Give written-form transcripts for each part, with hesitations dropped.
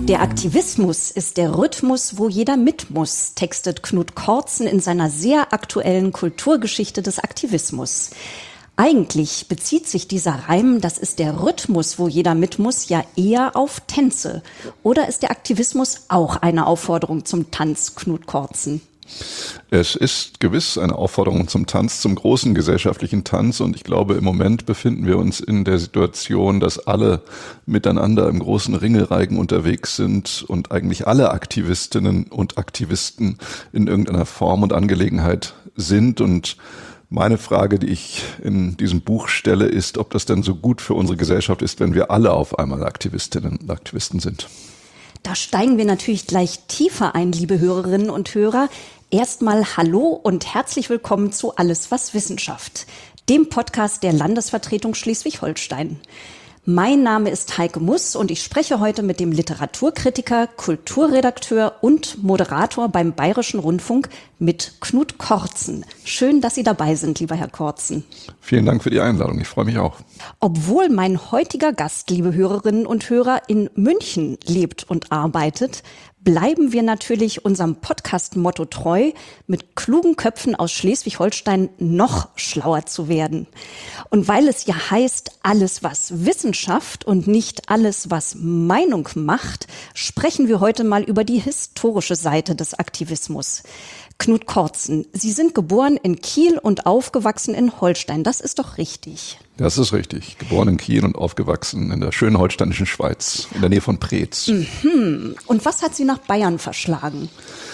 Der Aktivismus ist der Rhythmus, wo jeder mit muss, textet Knut Kortzen in seiner sehr aktuellen Kulturgeschichte des Aktivismus. Eigentlich bezieht sich dieser Reim, das ist der Rhythmus, wo jeder mit muss, ja eher auf Tänze. Oder ist der Aktivismus auch eine Aufforderung zum Tanz, Knut Kortzen? Es ist gewiss eine Aufforderung zum Tanz, zum großen gesellschaftlichen Tanz. Und ich glaube, im Moment befinden wir uns in der Situation, dass alle miteinander im großen Ringelreigen unterwegs sind und eigentlich alle Aktivistinnen und Aktivisten in irgendeiner Form und Angelegenheit sind. Und meine Frage, die ich in diesem Buch stelle, ist, ob das denn so gut für unsere Gesellschaft ist, wenn wir alle auf einmal Aktivistinnen und Aktivisten sind. Da steigen wir natürlich gleich tiefer ein, liebe Hörerinnen und Hörer. Erstmal hallo und herzlich willkommen zu Alles was Wissenschaft, dem Podcast der Landesvertretung Schleswig-Holstein. Mein Name ist Heike Muss und ich spreche heute mit dem Literaturkritiker, Kulturredakteur und Moderator beim Bayerischen Rundfunk mit Knut Kortzen. Schön, dass Sie dabei sind, lieber Herr Kortzen. Vielen Dank für die Einladung, ich freue mich auch. Obwohl mein heutiger Gast, liebe Hörerinnen und Hörer, in München lebt und arbeitet, bleiben wir natürlich unserem Podcast-Motto treu, mit klugen Köpfen aus Schleswig-Holstein noch schlauer zu werden. Und weil es ja heißt, alles was Wissenschaft und nicht alles was Meinung macht, sprechen wir heute mal über die historische Seite des Aktivismus. Knut Kortzen, Sie sind geboren in Kiel und aufgewachsen in Holstein. Das ist doch richtig. Das ist richtig. Geboren in Kiel und aufgewachsen in der schönen holsteinischen Schweiz, in der Nähe von Preetz. Und was hat Sie nach Bayern verschlagen?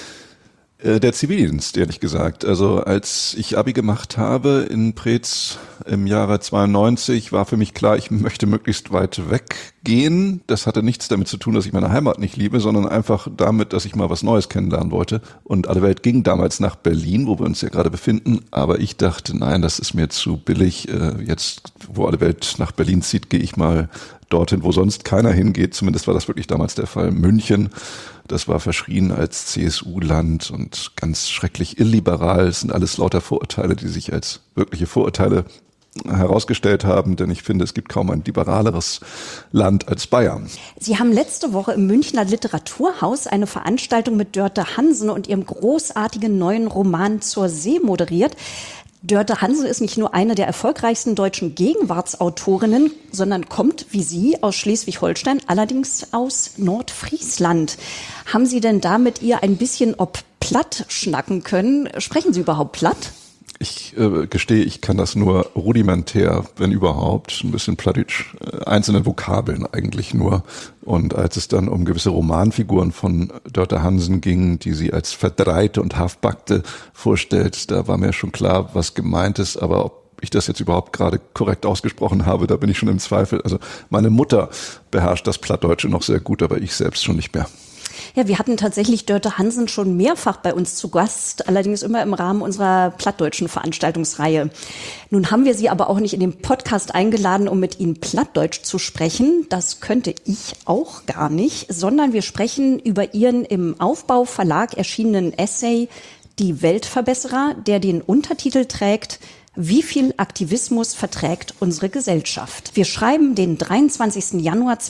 Der Zivildienst, ehrlich gesagt. Also als ich Abi gemacht habe in Preetz im Jahre 92, war für mich klar, ich möchte möglichst weit weggehen. Das hatte nichts damit zu tun, dass ich meine Heimat nicht liebe, sondern einfach damit, dass ich mal was Neues kennenlernen wollte. Und alle Welt ging damals nach Berlin, wo wir uns ja gerade befinden. Aber ich dachte, nein, das ist mir zu billig. Jetzt, wo alle Welt nach Berlin zieht, gehe ich mal dorthin, wo sonst keiner hingeht. Zumindest war das wirklich damals der Fall. München. Das war verschrien als CSU-Land und ganz schrecklich illiberal. Es sind alles lauter Vorurteile, die sich als wirkliche Vorurteile herausgestellt haben, denn ich finde, es gibt kaum ein liberaleres Land als Bayern. Sie haben letzte Woche im Münchner Literaturhaus eine Veranstaltung mit Dörte Hansen und ihrem großartigen neuen Roman Zur See moderiert. Dörte Hansen ist nicht nur eine der erfolgreichsten deutschen Gegenwartsautorinnen, sondern kommt, wie Sie, aus Schleswig-Holstein, allerdings aus Nordfriesland. Haben Sie denn da mit ihr ein bisschen ob platt schnacken können? Sprechen Sie überhaupt platt? Ich gestehe, ich kann das nur rudimentär, wenn überhaupt, ein bisschen plattdeutsch, einzelne Vokabeln eigentlich nur. Und als es dann um gewisse Romanfiguren von Dörte Hansen ging, die sie als Verdreite und Halfbackte vorstellt, da war mir schon klar, was gemeint ist, aber ob ich das jetzt überhaupt gerade korrekt ausgesprochen habe, da bin ich schon im Zweifel. Also meine Mutter beherrscht das Plattdeutsche noch sehr gut, aber ich selbst schon nicht mehr. Ja, wir hatten tatsächlich Dörte Hansen schon mehrfach bei uns zu Gast, allerdings immer im Rahmen unserer plattdeutschen Veranstaltungsreihe. Nun haben wir Sie aber auch nicht in den Podcast eingeladen, um mit Ihnen Plattdeutsch zu sprechen. Das könnte ich auch gar nicht, sondern wir sprechen über Ihren im Aufbau Verlag erschienenen Essay Die Weltverbesserer, der den Untertitel trägt: Wie viel Aktivismus verträgt unsere Gesellschaft? Wir schreiben den 23. Januar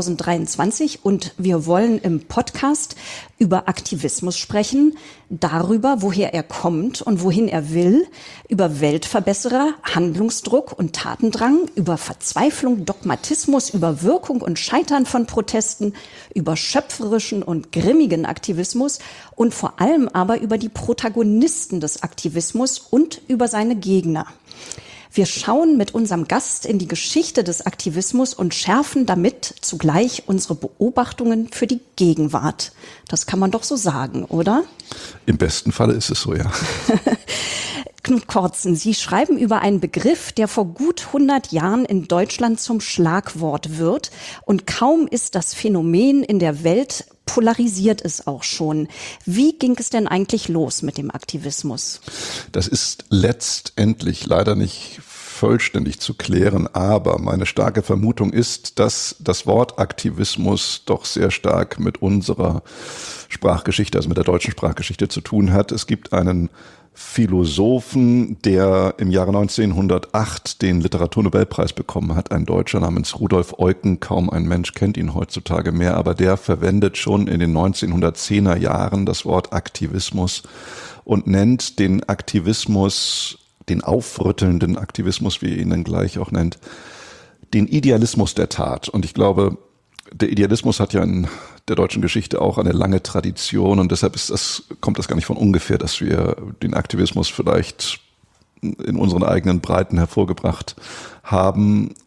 2023 und wir wollen im Podcast über Aktivismus sprechen, darüber, woher er kommt und wohin er will, über Weltverbesserer, Handlungsdruck und Tatendrang, über Verzweiflung, Dogmatismus, über Wirkung und Scheitern von Protesten, über schöpferischen und grimmigen Aktivismus und vor allem aber über die Protagonisten des Aktivismus und über seine Gegner. Wir schauen mit unserem Gast in die Geschichte des Aktivismus und schärfen damit zugleich unsere Beobachtungen für die Gegenwart. Das kann man doch so sagen, oder? Im besten Falle ist es so, ja. Knut Kortzen, Sie schreiben über einen Begriff, der vor gut 100 Jahren in Deutschland zum Schlagwort wird. Und kaum ist das Phänomen in der Welt, polarisiert es auch schon. Wie ging es denn eigentlich los mit dem Aktivismus? Das ist letztendlich leider nicht vollständig zu klären, aber meine starke Vermutung ist, dass das Wort Aktivismus doch sehr stark mit unserer Sprachgeschichte, also mit der deutschen Sprachgeschichte zu tun hat. Es gibt einen Philosophen, der im Jahre 1908 den Literaturnobelpreis bekommen hat, ein Deutscher namens Rudolf Eucken. Kaum ein Mensch kennt ihn heutzutage mehr, aber der verwendet schon in den 1910er Jahren das Wort Aktivismus und nennt den Aktivismus, den aufrüttelnden Aktivismus, wie er ihn dann gleich auch nennt, den Idealismus der Tat. Und ich glaube, der Idealismus hat ja in der deutschen Geschichte auch eine lange Tradition und deshalb kommt das gar nicht von ungefähr, dass wir den Aktivismus vielleicht in unseren eigenen Breiten hervorgebracht haben.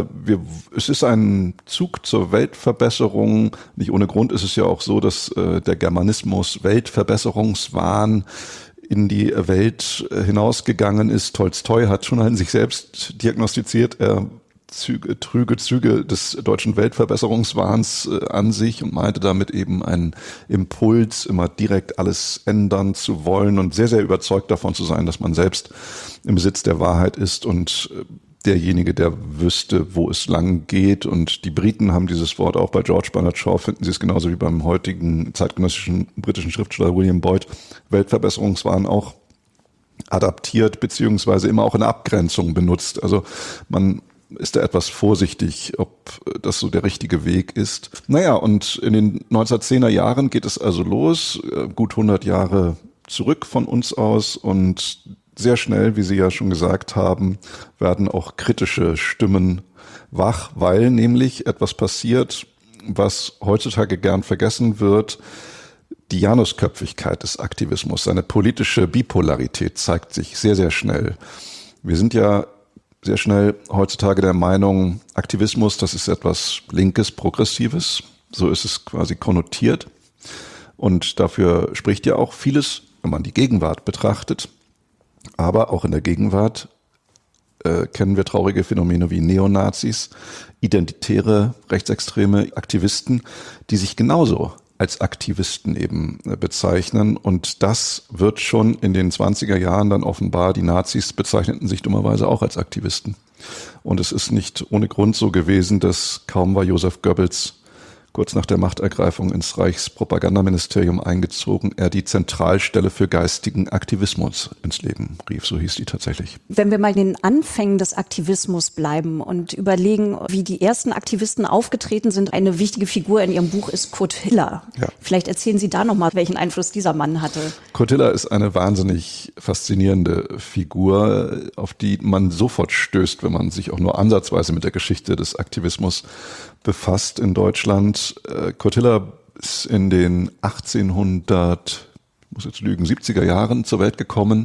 Es ist ein Zug zur Weltverbesserung. Nicht ohne Grund ist es ja auch so, dass der Germanismus Weltverbesserungswahn in die Welt hinausgegangen ist. Tolstoi hat schon an sich selbst diagnostiziert, er trüge Züge des deutschen Weltverbesserungswahns an sich und meinte damit eben einen Impuls, immer direkt alles ändern zu wollen und sehr, sehr überzeugt davon zu sein, dass man selbst im Besitz der Wahrheit ist und derjenige, der wüsste, wo es lang geht. Und die Briten haben dieses Wort auch bei George Bernard Shaw, finden sie es genauso wie beim heutigen zeitgenössischen britischen Schriftsteller William Boyd, Weltverbesserungswahn auch adaptiert, beziehungsweise immer auch in Abgrenzung benutzt. Also man ist da etwas vorsichtig, ob das so der richtige Weg ist. Naja, und in den 1910er Jahren geht es also los, gut 100 Jahre zurück von uns aus und sehr schnell, wie Sie ja schon gesagt haben, werden auch kritische Stimmen wach, weil nämlich etwas passiert, was heutzutage gern vergessen wird. Die Janusköpfigkeit des Aktivismus, seine politische Bipolarität zeigt sich sehr, sehr schnell. Wir sind ja sehr schnell heutzutage der Meinung, Aktivismus, das ist etwas Linkes, Progressives. So ist es quasi konnotiert. Und dafür spricht ja auch vieles, wenn man die Gegenwart betrachtet. Aber auch in der Gegenwart kennen wir traurige Phänomene wie Neonazis, identitäre, rechtsextreme Aktivisten, die sich genauso als Aktivisten eben bezeichnen. Und das wird schon in den 20er Jahren dann offenbar, die Nazis bezeichneten sich dummerweise auch als Aktivisten. Und es ist nicht ohne Grund so gewesen, dass kaum war Joseph Goebbels kurz nach der Machtergreifung ins Reichspropagandaministerium eingezogen, er die Zentralstelle für geistigen Aktivismus ins Leben rief. So hieß die tatsächlich. Wenn wir mal in den Anfängen des Aktivismus bleiben und überlegen, wie die ersten Aktivisten aufgetreten sind, eine wichtige Figur in Ihrem Buch ist Kurt Hiller. Ja. Vielleicht erzählen Sie da nochmal, welchen Einfluss dieser Mann hatte. Kurt Hiller ist eine wahnsinnig faszinierende Figur, auf die man sofort stößt, wenn man sich auch nur ansatzweise mit der Geschichte des Aktivismus befasst in Deutschland. Kurt Hiller ist in den 70er Jahren zur Welt gekommen.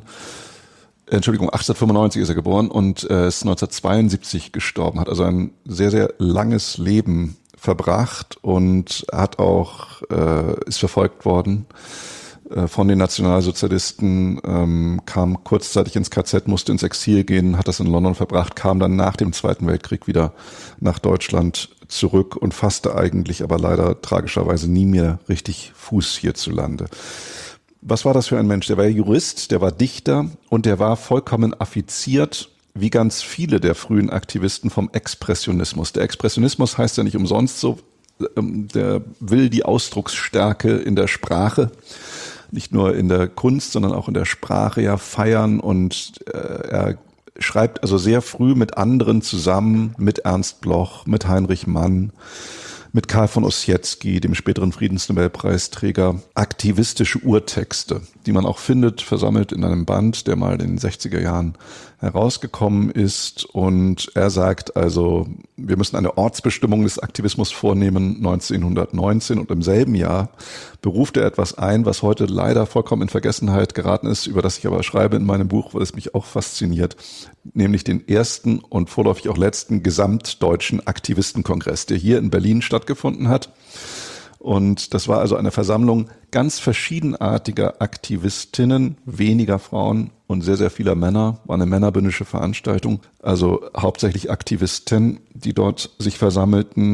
1895 ist er geboren und ist 1972 gestorben, hat also ein sehr, sehr langes Leben verbracht und hat auch, ist verfolgt worden von den Nationalsozialisten, kam kurzzeitig ins KZ, musste ins Exil gehen, hat das in London verbracht, kam dann nach dem Zweiten Weltkrieg wieder nach Deutschland zurück und fasste eigentlich aber leider tragischerweise nie mehr richtig Fuß hierzulande. Was war das für ein Mensch? Der war Jurist, der war Dichter und der war vollkommen affiziert, wie ganz viele der frühen Aktivisten, vom Expressionismus. Der Expressionismus heißt ja nicht umsonst so, der will die Ausdrucksstärke in der Sprache, nicht nur in der Kunst, sondern auch in der Sprache ja feiern und er schreibt also sehr früh mit anderen zusammen, mit Ernst Bloch, mit Heinrich Mann, mit Karl von Ossietzky, dem späteren Friedensnobelpreisträger, aktivistische Urtexte, die man auch findet, versammelt in einem Band, der mal in den 60er Jahren herausgekommen ist. Und er sagt also, wir müssen eine Ortsbestimmung des Aktivismus vornehmen, 1919. Und im selben Jahr beruft er etwas ein, was heute leider vollkommen in Vergessenheit geraten ist, über das ich aber schreibe in meinem Buch, weil es mich auch fasziniert, nämlich den ersten und vorläufig auch letzten gesamtdeutschen Aktivistenkongress, der hier in Berlin stattgefunden hat. Und das war also eine Versammlung ganz verschiedenartiger Aktivistinnen, weniger Frauen und sehr, sehr vieler Männer. War eine männerbündische Veranstaltung, also hauptsächlich Aktivisten, die dort sich versammelten.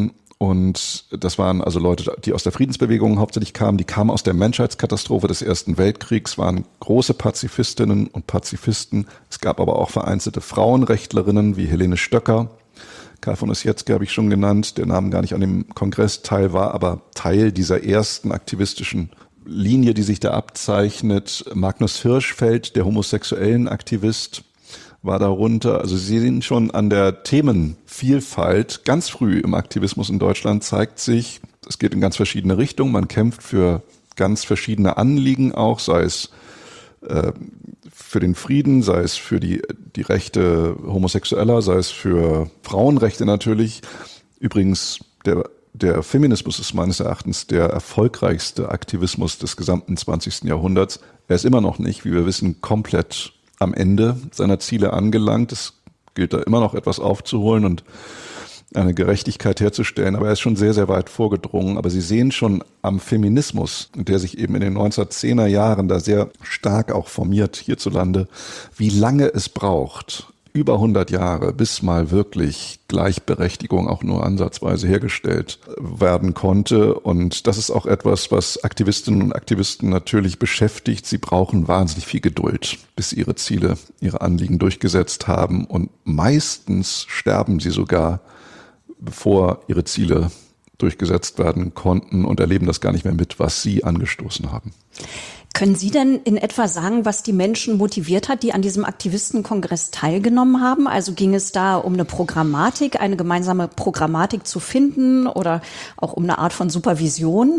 Und das waren also Leute, die aus der Friedensbewegung hauptsächlich kamen. Die kamen aus der Menschheitskatastrophe des Ersten Weltkriegs, waren große Pazifistinnen und Pazifisten. Es gab aber auch vereinzelte Frauenrechtlerinnen wie Helene Stöcker. Karl von Ossietzky habe ich schon genannt, der nahm gar nicht an dem Kongress teil, war aber Teil dieser ersten aktivistischen Linie, die sich da abzeichnet. Magnus Hirschfeld, der homosexuellen Aktivist, war darunter. Also Sie sehen schon an der Themenvielfalt ganz früh im Aktivismus in Deutschland zeigt sich, es geht in ganz verschiedene Richtungen. Man kämpft für ganz verschiedene Anliegen auch, sei es für den Frieden, sei es für die Rechte Homosexueller, sei es für Frauenrechte natürlich. Übrigens, der Feminismus ist meines Erachtens der erfolgreichste Aktivismus des gesamten 20. Jahrhunderts. Er ist immer noch nicht, wie wir wissen, komplett am Ende seiner Ziele angelangt. Es gilt da immer noch etwas aufzuholen und eine Gerechtigkeit herzustellen, aber er ist schon sehr, sehr weit vorgedrungen. Aber Sie sehen schon am Feminismus, der sich eben in den 1910er Jahren da sehr stark auch formiert hierzulande, wie lange es braucht, über 100 Jahre, bis mal wirklich Gleichberechtigung auch nur ansatzweise hergestellt werden konnte. Und das ist auch etwas, was Aktivistinnen und Aktivisten natürlich beschäftigt. Sie brauchen wahnsinnig viel Geduld, bis sie ihre Ziele, ihre Anliegen durchgesetzt haben. Und meistens sterben sie sogar, bevor ihre Ziele durchgesetzt werden konnten und erleben das gar nicht mehr mit, was sie angestoßen haben. Können Sie denn in etwa sagen, was die Menschen motiviert hat, die an diesem Aktivistenkongress teilgenommen haben? Also ging es da um eine Programmatik, eine gemeinsame Programmatik zu finden oder auch um eine Art von Supervision?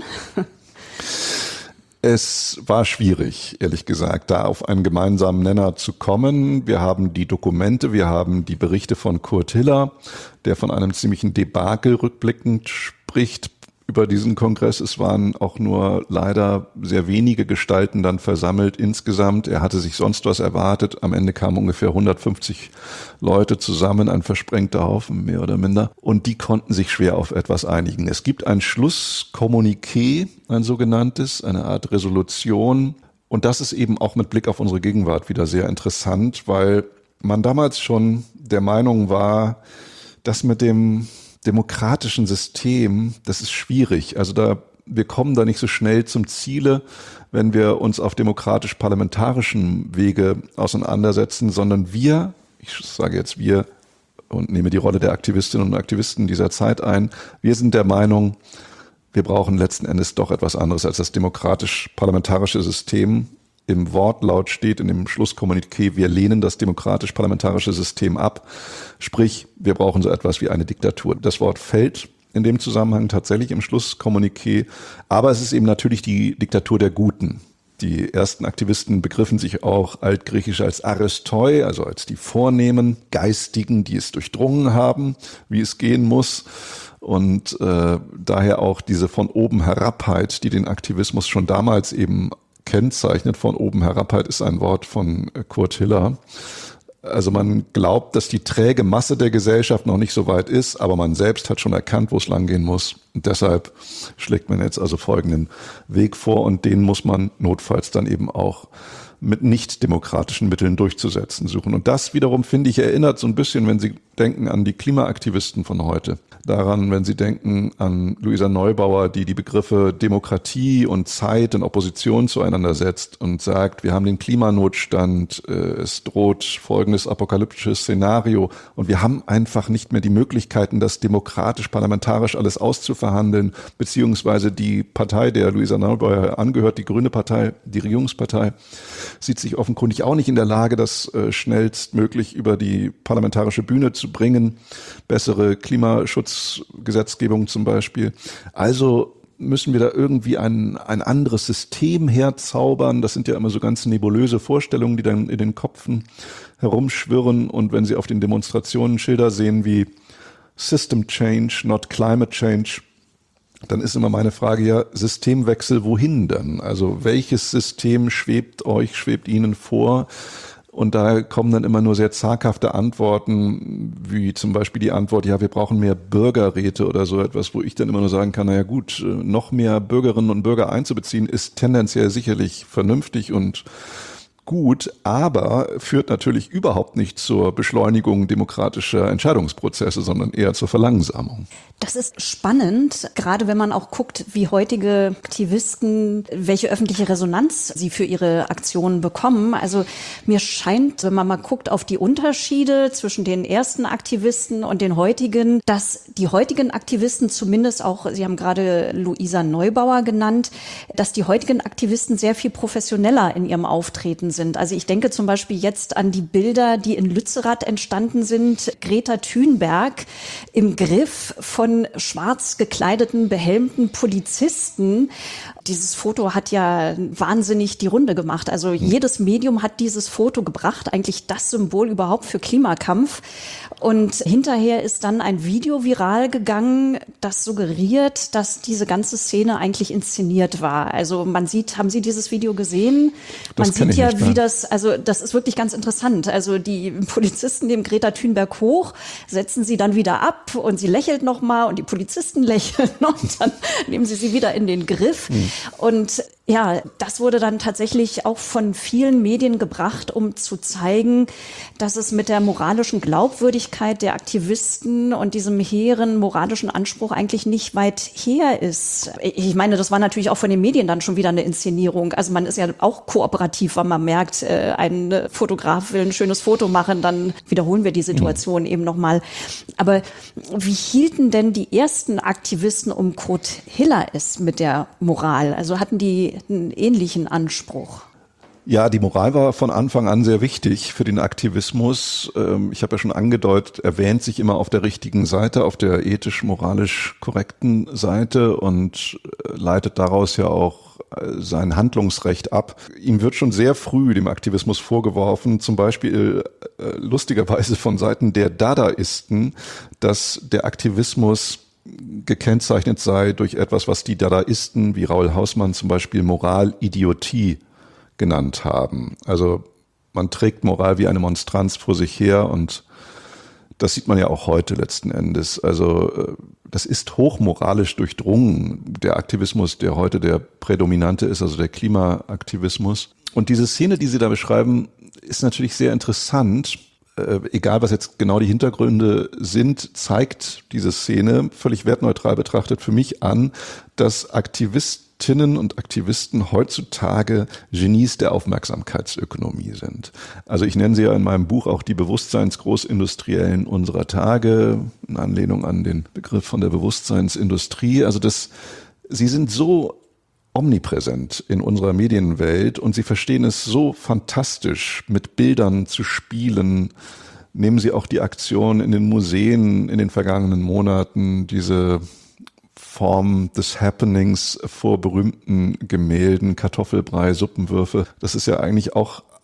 Es war schwierig, ehrlich gesagt, da auf einen gemeinsamen Nenner zu kommen. Wir haben die Dokumente, wir haben die Berichte von Kurt Hiller, der von einem ziemlichen Debakel rückblickend spricht über diesen Kongress. Es waren auch nur leider sehr wenige Gestalten dann versammelt insgesamt. Er hatte sich sonst was erwartet. Am Ende kamen ungefähr 150 Leute zusammen, ein versprengter Haufen, mehr oder minder. Und die konnten sich schwer auf etwas einigen. Es gibt ein Schlusskommuniqué, ein sogenanntes, eine Art Resolution. Und das ist eben auch mit Blick auf unsere Gegenwart wieder sehr interessant, weil man damals schon der Meinung war, dass mit dem demokratischen System, das ist schwierig. Also wir kommen da nicht so schnell zum Ziele, wenn wir uns auf demokratisch-parlamentarischen Wege auseinandersetzen, sondern ich sage jetzt wir und nehme die Rolle der Aktivistinnen und Aktivisten dieser Zeit ein, wir sind der Meinung, wir brauchen letzten Endes doch etwas anderes als das demokratisch-parlamentarische System. Im Wortlaut steht in dem Schlusskommuniqué, wir lehnen das demokratisch-parlamentarische System ab. Sprich, wir brauchen so etwas wie eine Diktatur. Das Wort fällt in dem Zusammenhang tatsächlich im Schlusskommuniqué. Aber es ist eben natürlich die Diktatur der Guten. Die ersten Aktivisten begriffen sich auch altgriechisch als Aristoi, also als die vornehmen Geistigen, die es durchdrungen haben, wie es gehen muss. Und daher auch diese von oben Herabheit, die den Aktivismus schon damals eben kennzeichnet. Von oben Herabheit ist ein Wort von Kurt Hiller. Also man glaubt, dass die träge Masse der Gesellschaft noch nicht so weit ist, aber man selbst hat schon erkannt, wo es langgehen muss. Und deshalb schlägt man jetzt also folgenden Weg vor und den muss man notfalls dann eben auch mit nicht demokratischen Mitteln durchzusetzen suchen. Und das wiederum, finde ich, erinnert so ein bisschen, wenn Sie denken an die Klimaaktivisten von heute, daran, wenn Sie denken an Luisa Neubauer, die Begriffe Demokratie und Zeit in Opposition zueinander setzt und sagt, wir haben den Klimanotstand, es droht folgendes apokalyptisches Szenario und wir haben einfach nicht mehr die Möglichkeiten, das demokratisch-parlamentarisch alles auszuverhandeln, beziehungsweise die Partei, der Luisa Neubauer angehört, die Grüne Partei, die Regierungspartei, sieht sich offenkundig auch nicht in der Lage, das schnellstmöglich über die parlamentarische Bühne zu bringen. Bessere Klimaschutzgesetzgebung zum Beispiel. Also müssen wir da irgendwie ein anderes System herzaubern. Das sind ja immer so ganz nebulöse Vorstellungen, die dann in den Köpfen herumschwirren. Und wenn Sie auf den Demonstrationen Schilder sehen wie System Change, not Climate Change, dann ist immer meine Frage, ja, Systemwechsel, wohin denn? Also welches System schwebt Ihnen vor? Und da kommen dann immer nur sehr zaghafte Antworten, wie zum Beispiel die Antwort, ja, wir brauchen mehr Bürgerräte oder so etwas, wo ich dann immer nur sagen kann, naja gut, noch mehr Bürgerinnen und Bürger einzubeziehen, ist tendenziell sicherlich vernünftig und gut, aber führt natürlich überhaupt nicht zur Beschleunigung demokratischer Entscheidungsprozesse, sondern eher zur Verlangsamung. Das ist spannend, gerade wenn man auch guckt, wie heutige Aktivisten, welche öffentliche Resonanz sie für ihre Aktionen bekommen. Also mir scheint, wenn man mal guckt auf die Unterschiede zwischen den ersten Aktivisten und den heutigen, dass die heutigen Aktivisten zumindest auch, Sie haben gerade Luisa Neubauer genannt, dass die heutigen Aktivisten sehr viel professioneller in ihrem Auftreten sind. Also ich denke zum Beispiel jetzt an die Bilder, die in Lützerath entstanden sind. Greta Thunberg im Griff von schwarz gekleideten, behelmten Polizisten. Dieses Foto hat ja wahnsinnig die Runde gemacht. Also jedes Medium hat dieses Foto gebracht, eigentlich das Symbol überhaupt für Klimakampf. Und hinterher ist dann ein Video viral gegangen, das suggeriert, dass diese ganze Szene eigentlich inszeniert war. Also man sieht, haben Sie dieses Video gesehen? Man sieht ja, wie das, also das ist wirklich ganz interessant. Also die Polizisten nehmen Greta Thunberg hoch, setzen sie dann wieder ab und sie lächelt nochmal und die Polizisten lächeln und dann nehmen sie wieder in den Griff. Und ja, das wurde dann tatsächlich auch von vielen Medien gebracht, um zu zeigen, dass es mit der moralischen Glaubwürdigkeit der Aktivisten und diesem hehren moralischen Anspruch eigentlich nicht weit her ist. Ich meine, das war natürlich auch von den Medien dann schon wieder eine Inszenierung. Also man ist ja auch kooperativ, weil man merkt, ein Fotograf will ein schönes Foto machen, dann wiederholen wir die Situation eben nochmal. Aber wie hielten denn die ersten Aktivisten um Kurt Hiller es mit der Moral? Also hatten die einen ähnlichen Anspruch? Ja, die Moral war von Anfang an sehr wichtig für den Aktivismus. Ich habe ja schon angedeutet, er wähnt sich immer auf der richtigen Seite, auf der ethisch-moralisch korrekten Seite und leitet daraus ja auch sein Handlungsrecht ab. Ihm wird schon sehr früh dem Aktivismus vorgeworfen, zum Beispiel lustigerweise von Seiten der Dadaisten, dass der Aktivismus gekennzeichnet sei durch etwas, was die Dadaisten wie Raoul Hausmann zum Beispiel Moralidiotie genannt haben. Also man trägt Moral wie eine Monstranz vor sich her und das sieht man ja auch heute letzten Endes. Also das ist hochmoralisch durchdrungen, der Aktivismus, der heute der prädominante ist, also der Klimaaktivismus. Und diese Szene, die Sie da beschreiben, ist natürlich sehr interessant. Egal was jetzt genau die Hintergründe sind, zeigt diese Szene völlig wertneutral betrachtet für mich an, dass Aktivistinnen und Aktivisten heutzutage Genies der Aufmerksamkeitsökonomie sind. Also ich nenne sie ja in meinem Buch auch die Bewusstseinsgroßindustriellen unserer Tage, in Anlehnung an den Begriff von der Bewusstseinsindustrie. Also sie sind so omnipräsent in unserer Medienwelt und sie verstehen es so fantastisch, mit Bildern zu spielen. Nehmen Sie auch die Aktion in den Museen in den vergangenen Monaten, diese Form des Happenings vor berühmten Gemälden, Kartoffelbrei, Suppenwürfe. Das ist ja eigentlich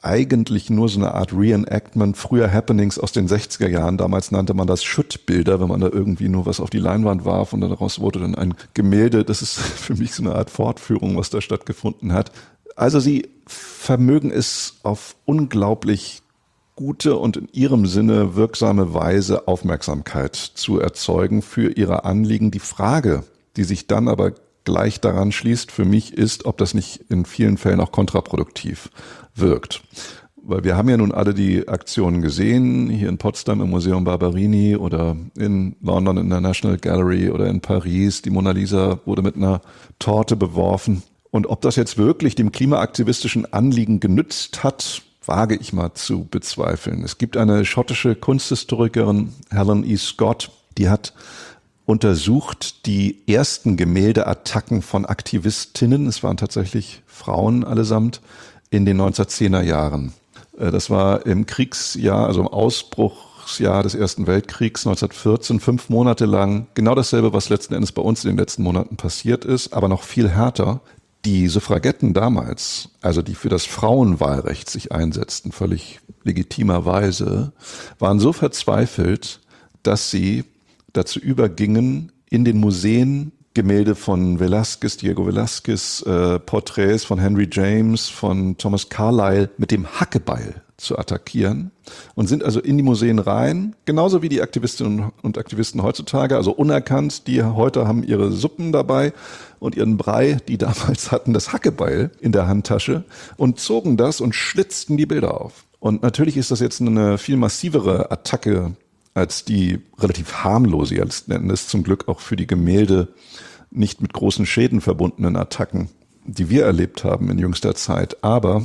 nur so eine Art Reenactment früher Happenings aus den 60er Jahren. Damals nannte man das Schuttbilder, wenn man da irgendwie nur was auf die Leinwand warf und daraus wurde dann ein Gemälde. Das ist für mich so eine Art Fortführung, was da stattgefunden hat. Also sie vermögen es auf unglaublich gute und in ihrem Sinne wirksame Weise Aufmerksamkeit zu erzeugen für ihre Anliegen. Die Frage, die sich dann aber gleich daran schließt für mich, ist, ob das nicht in vielen Fällen auch kontraproduktiv wirkt. Weil wir haben ja nun alle die Aktionen gesehen, hier in Potsdam im Museum Barberini oder in London in der National Gallery oder in Paris. Die Mona Lisa wurde mit einer Torte beworfen. Und ob das jetzt wirklich dem klimaaktivistischen Anliegen genützt hat, wage ich mal zu bezweifeln. Es gibt eine schottische Kunsthistorikerin, Helen E. Scott, die hat untersucht die ersten Gemäldeattacken von Aktivistinnen, es waren tatsächlich Frauen allesamt, in den 1910er Jahren. Das war im Kriegsjahr, also im Ausbruchsjahr des Ersten Weltkriegs 1914, 5 Monate lang, genau dasselbe, was letzten Endes bei uns in den letzten Monaten passiert ist, aber noch viel härter. Die Suffragetten damals, also die für das Frauenwahlrecht sich einsetzten, völlig legitimerweise, waren so verzweifelt, dass sie dazu übergingen, in den Museen Gemälde von Velázquez, Diego Velázquez, Porträts von Henry James, von Thomas Carlyle mit dem Hackebeil zu attackieren und sind also in die Museen rein, genauso wie die Aktivistinnen und Aktivisten heutzutage, also unerkannt, die heute haben ihre Suppen dabei und ihren Brei, die damals hatten das Hackebeil in der Handtasche und zogen das und schlitzten die Bilder auf. Und natürlich ist das jetzt eine viel massivere Attacke als die relativ harmlose, letzten Endes zum Glück auch für die Gemälde nicht mit großen Schäden verbundenen Attacken, die wir erlebt haben in jüngster Zeit. Aber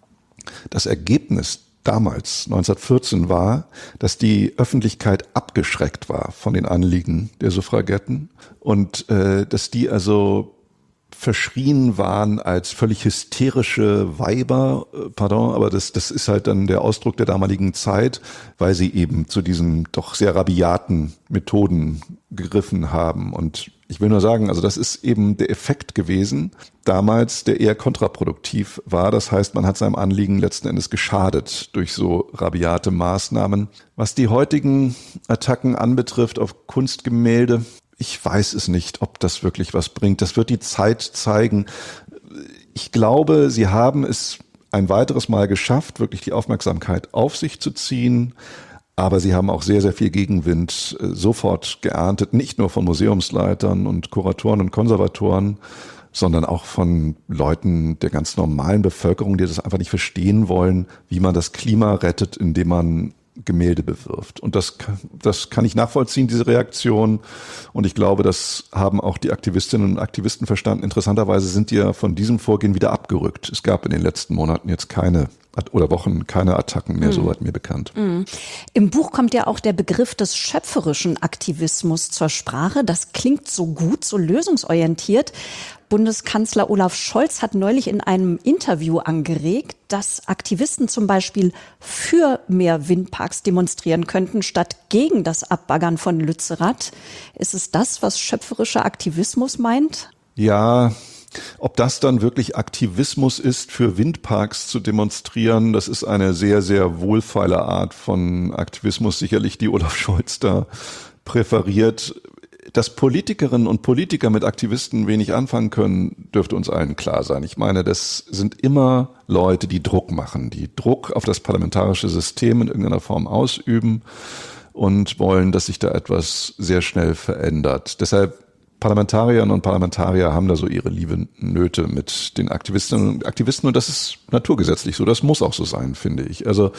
das Ergebnis damals, 1914, war, dass die Öffentlichkeit abgeschreckt war von den Anliegen der Suffragetten und dass die also verschrien waren als völlig hysterische Weiber, aber das ist halt dann der Ausdruck der damaligen Zeit, weil sie eben zu diesen doch sehr rabiaten Methoden gegriffen haben. Und ich will nur sagen, also das ist eben der Effekt gewesen, damals, der eher kontraproduktiv war. Das heißt, man hat seinem Anliegen letzten Endes geschadet durch so rabiate Maßnahmen. Was die heutigen Attacken anbetrifft auf Kunstgemälde, ich weiß es nicht, ob das wirklich was bringt. Das wird die Zeit zeigen. Ich glaube, sie haben es ein weiteres Mal geschafft, wirklich die Aufmerksamkeit auf sich zu ziehen. Aber sie haben auch sehr, sehr viel Gegenwind sofort geerntet. Nicht nur von Museumsleitern und Kuratoren und Konservatoren, sondern auch von Leuten der ganz normalen Bevölkerung, die das einfach nicht verstehen wollen, wie man das Klima rettet, indem man Gemälde bewirft. Und das kann ich nachvollziehen, diese Reaktion. Und ich glaube, das haben auch die Aktivistinnen und Aktivisten verstanden. Interessanterweise sind die ja von diesem Vorgehen wieder abgerückt. Es gab in den letzten Monaten jetzt keine Attacken mehr, soweit mir bekannt. Im Buch kommt ja auch der Begriff des schöpferischen Aktivismus zur Sprache. Das klingt so gut, so lösungsorientiert. Bundeskanzler Olaf Scholz hat neulich in einem Interview angeregt, dass Aktivisten zum Beispiel für mehr Windparks demonstrieren könnten, statt gegen das Abbaggern von Lützerath. Ist es das, was schöpferischer Aktivismus meint? Ja, ob das dann wirklich Aktivismus ist, für Windparks zu demonstrieren, das ist eine sehr, sehr wohlfeile Art von Aktivismus, sicherlich, die Olaf Scholz da präferiert. Dass Politikerinnen und Politiker mit Aktivisten wenig anfangen können, dürfte uns allen klar sein. Ich meine, das sind immer Leute, die Druck machen, die Druck auf das parlamentarische System in irgendeiner Form ausüben und wollen, dass sich da etwas sehr schnell verändert. Deshalb Parlamentarierinnen und Parlamentarier haben da so ihre lieben Nöte mit den Aktivistinnen und Aktivisten und das ist naturgesetzlich so. Das muss auch so sein, finde ich. Also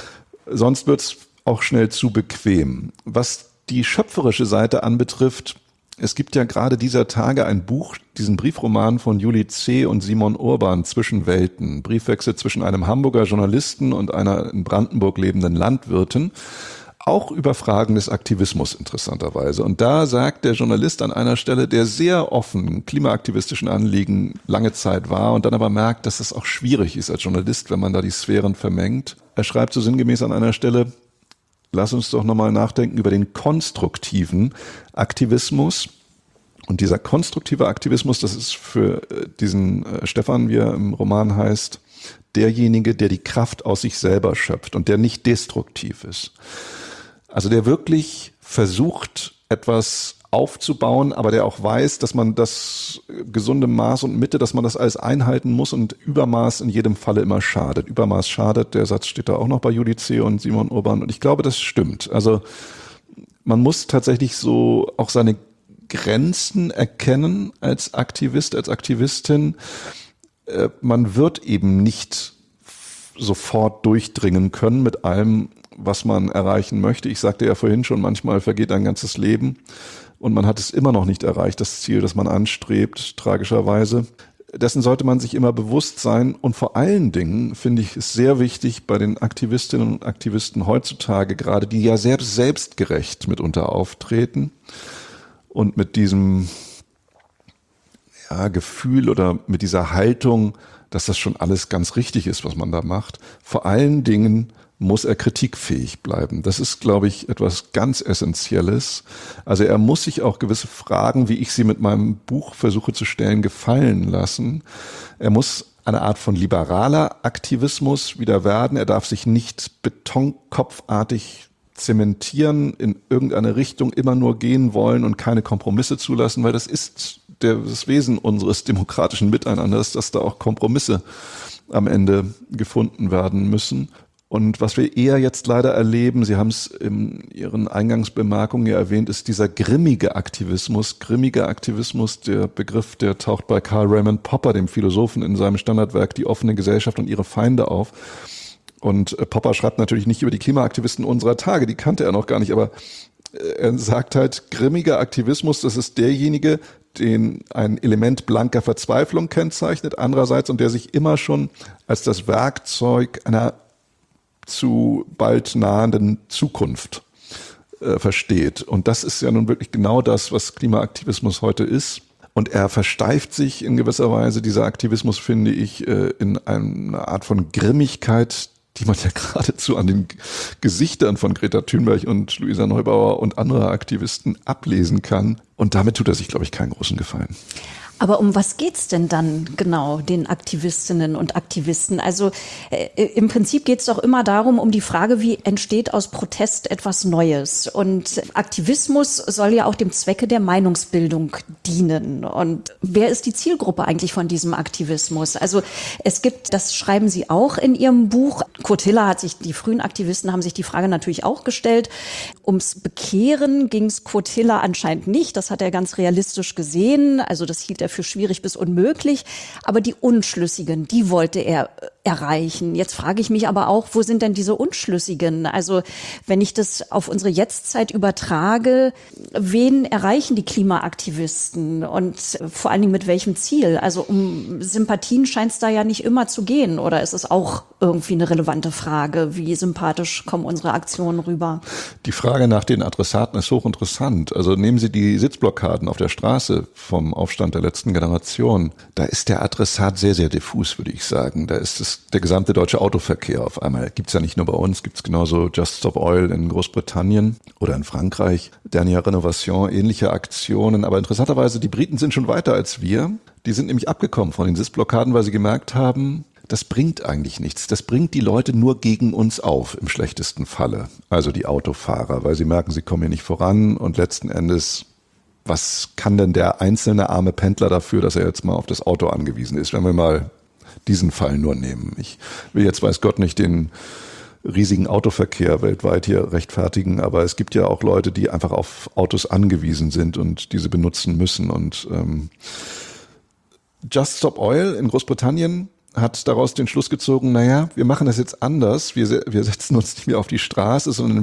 sonst wird's auch schnell zu bequem. Was die schöpferische Seite anbetrifft, es gibt ja gerade dieser Tage ein Buch, diesen Briefroman von Juli C. und Simon Urban, Zwischenwelten, Briefwechsel zwischen einem Hamburger Journalisten und einer in Brandenburg lebenden Landwirtin, auch über Fragen des Aktivismus interessanterweise. Und da sagt der Journalist an einer Stelle, der sehr offen klimaaktivistischen Anliegen lange Zeit war und dann aber merkt, dass es auch schwierig ist als Journalist, wenn man da die Sphären vermengt. Er schreibt so sinngemäß an einer Stelle, lass uns doch nochmal nachdenken über den konstruktiven Aktivismus. Und dieser konstruktive Aktivismus, das ist für diesen Stefan, wie er im Roman heißt, derjenige, der die Kraft aus sich selber schöpft und der nicht destruktiv ist. Also der wirklich versucht, etwas aufzubauen, aber der auch weiß, dass man das gesunde Maß und Mitte, dass man das alles einhalten muss und Übermaß in jedem Falle immer schadet. Übermaß schadet, der Satz steht da auch noch bei Juli C. und Simon Urban und ich glaube, das stimmt. Also man muss tatsächlich so auch seine Grenzen erkennen als Aktivist, als Aktivistin. Man wird eben nicht sofort durchdringen können mit allem, was man erreichen möchte. Ich sagte ja vorhin schon, manchmal vergeht ein ganzes Leben und man hat es immer noch nicht erreicht, das Ziel, das man anstrebt, tragischerweise. Dessen sollte man sich immer bewusst sein und vor allen Dingen finde ich es sehr wichtig bei den Aktivistinnen und Aktivisten heutzutage gerade, die ja selbstgerecht mitunter auftreten und mit diesem Gefühl oder mit dieser Haltung, dass das schon alles ganz richtig ist, was man da macht. Vor allen Dingen muss er kritikfähig bleiben. Das ist, glaube ich, etwas ganz Essentielles. Also er muss sich auch gewisse Fragen, wie ich sie mit meinem Buch versuche zu stellen, gefallen lassen. Er muss eine Art von liberaler Aktivismus wieder werden. Er darf sich nicht betonkopfartig zementieren, in irgendeine Richtung immer nur gehen wollen und keine Kompromisse zulassen, weil das ist das Wesen unseres demokratischen Miteinanders, dass da auch Kompromisse am Ende gefunden werden müssen. Und was wir eher jetzt leider erleben, Sie haben es in Ihren Eingangsbemerkungen ja erwähnt, ist dieser grimmige Aktivismus. Grimmiger Aktivismus, der Begriff, der taucht bei Karl Raymond Popper, dem Philosophen, in seinem Standardwerk Die offene Gesellschaft und ihre Feinde auf. Und Popper schreibt natürlich nicht über die Klimaaktivisten unserer Tage, die kannte er noch gar nicht, aber er sagt halt, grimmiger Aktivismus, das ist derjenige, den ein Element blanker Verzweiflung kennzeichnet, andererseits, und der sich immer schon als das Werkzeug einer zu bald nahenden Zukunft versteht. Und das ist ja nun wirklich genau das, was Klimaaktivismus heute ist. Und er versteift sich in gewisser Weise, dieser Aktivismus, finde ich, in eine Art von Grimmigkeit, die man ja geradezu an den Gesichtern von Greta Thunberg und Luisa Neubauer und anderer Aktivisten ablesen kann. Und damit tut er sich, glaube ich, keinen großen Gefallen. Aber um was geht's denn dann genau den Aktivistinnen und Aktivisten? Also im Prinzip geht's doch immer darum, um die Frage, wie entsteht aus Protest etwas Neues? Und Aktivismus soll ja auch dem Zwecke der Meinungsbildung dienen. Und wer ist die Zielgruppe eigentlich von diesem Aktivismus? Also es gibt, das schreiben Sie auch in Ihrem Buch, Kurt Hiller die frühen Aktivisten haben sich die Frage natürlich auch gestellt. Ums Bekehren ging's Kurt Hiller anscheinend nicht. Das hat er ganz realistisch gesehen. Also das hielt er für schwierig bis unmöglich. Aber die Unschlüssigen, die wollte er erreichen. Jetzt frage ich mich aber auch, wo sind denn diese Unschlüssigen? Also wenn ich das auf unsere Jetztzeit übertrage, wen erreichen die Klimaaktivisten und vor allen Dingen mit welchem Ziel? Also um Sympathien scheint es da ja nicht immer zu gehen. Oder ist es auch irgendwie eine relevante Frage? Wie sympathisch kommen unsere Aktionen rüber? Die Frage nach den Adressaten ist hochinteressant. Also nehmen Sie die Sitzblockaden auf der Straße vom Aufstand der letzten Generation. Da ist der Adressat sehr, sehr diffus, würde ich sagen. Da ist der gesamte deutsche Autoverkehr auf einmal. Gibt's ja nicht nur bei uns, gibt's genauso Just Stop Oil in Großbritannien oder in Frankreich, Dernière Renovation, ähnliche Aktionen. Aber interessanterweise, die Briten sind schon weiter als wir. Die sind nämlich abgekommen von den Sitzblockaden, weil sie gemerkt haben, das bringt eigentlich nichts. Das bringt die Leute nur gegen uns auf, im schlechtesten Falle. Also die Autofahrer, weil sie merken, sie kommen hier nicht voran und letzten Endes, was kann denn der einzelne arme Pendler dafür, dass er jetzt mal auf das Auto angewiesen ist, wenn wir mal diesen Fall nur nehmen. Ich will jetzt, weiß Gott, nicht den riesigen Autoverkehr weltweit hier rechtfertigen, aber es gibt ja auch Leute, die einfach auf Autos angewiesen sind und diese benutzen müssen. Und Just Stop Oil in Großbritannien hat daraus den Schluss gezogen, naja, wir machen das jetzt anders, wir setzen uns nicht mehr auf die Straße, sondern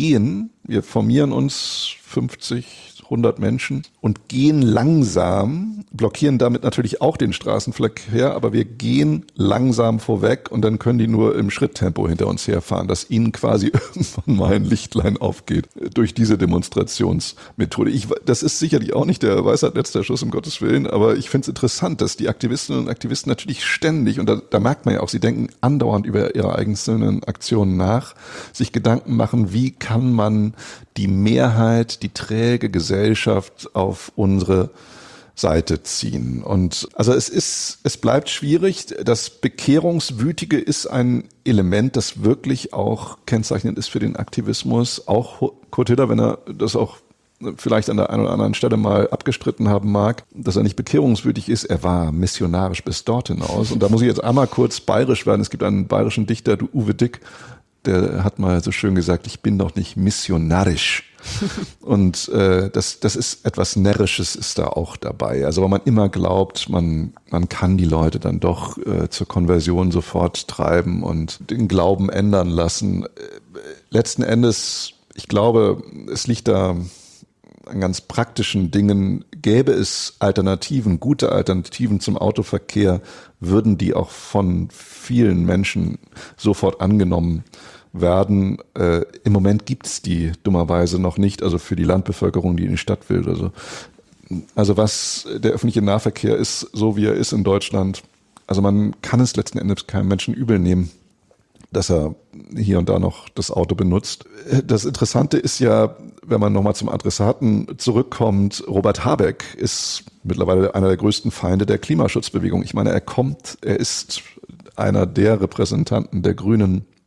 wir formieren uns 50, 100 Menschen und gehen langsam, blockieren damit natürlich auch den Straßenverkehr, aber wir gehen langsam vorweg und dann können die nur im Schritttempo hinter uns herfahren, dass ihnen quasi irgendwann mal ein Lichtlein aufgeht durch diese Demonstrationsmethode. Das ist sicherlich auch nicht der Weisheit letzter Schuss, um Gottes Willen, aber ich finde es interessant, dass die Aktivistinnen und Aktivisten natürlich ständig, und da merkt man ja auch, sie denken andauernd über ihre einzelnen Aktionen nach, sich Gedanken machen, wie kann man die Mehrheit, die träge Gesellschaft auf unsere Seite ziehen. Und also es bleibt schwierig. Das Bekehrungswütige ist ein Element, das wirklich auch kennzeichnend ist für den Aktivismus. Auch Kurt Hiller, wenn er das auch vielleicht an der einen oder anderen Stelle mal abgestritten haben mag, dass er nicht bekehrungswütig ist. Er war missionarisch bis dort hinaus. Und da muss ich jetzt einmal kurz bayerisch werden. Es gibt einen bayerischen Dichter, Uwe Dick, der hat mal so schön gesagt, ich bin doch nicht missionarisch. Und das ist etwas Närrisches ist da auch dabei. Also weil man immer glaubt, man kann die Leute dann doch zur Konversion sofort treiben und den Glauben ändern lassen. Letzten Endes, ich glaube, es liegt da an ganz praktischen Dingen. Gäbe es Alternativen, gute Alternativen zum Autoverkehr, würden die auch von vielen Menschen sofort angenommen werden. Im Moment gibt es die dummerweise noch nicht, also für die Landbevölkerung, die in die Stadt will. Also was der öffentliche Nahverkehr ist, so wie er ist in Deutschland, also man kann es letzten Endes keinem Menschen übel nehmen, dass er hier und da noch das Auto benutzt. Das Interessante ist ja, wenn man nochmal zum Adressaten zurückkommt, Robert Habeck ist mittlerweile einer der größten Feinde der Klimaschutzbewegung. Ich meine, er ist einer der Repräsentanten der Grünen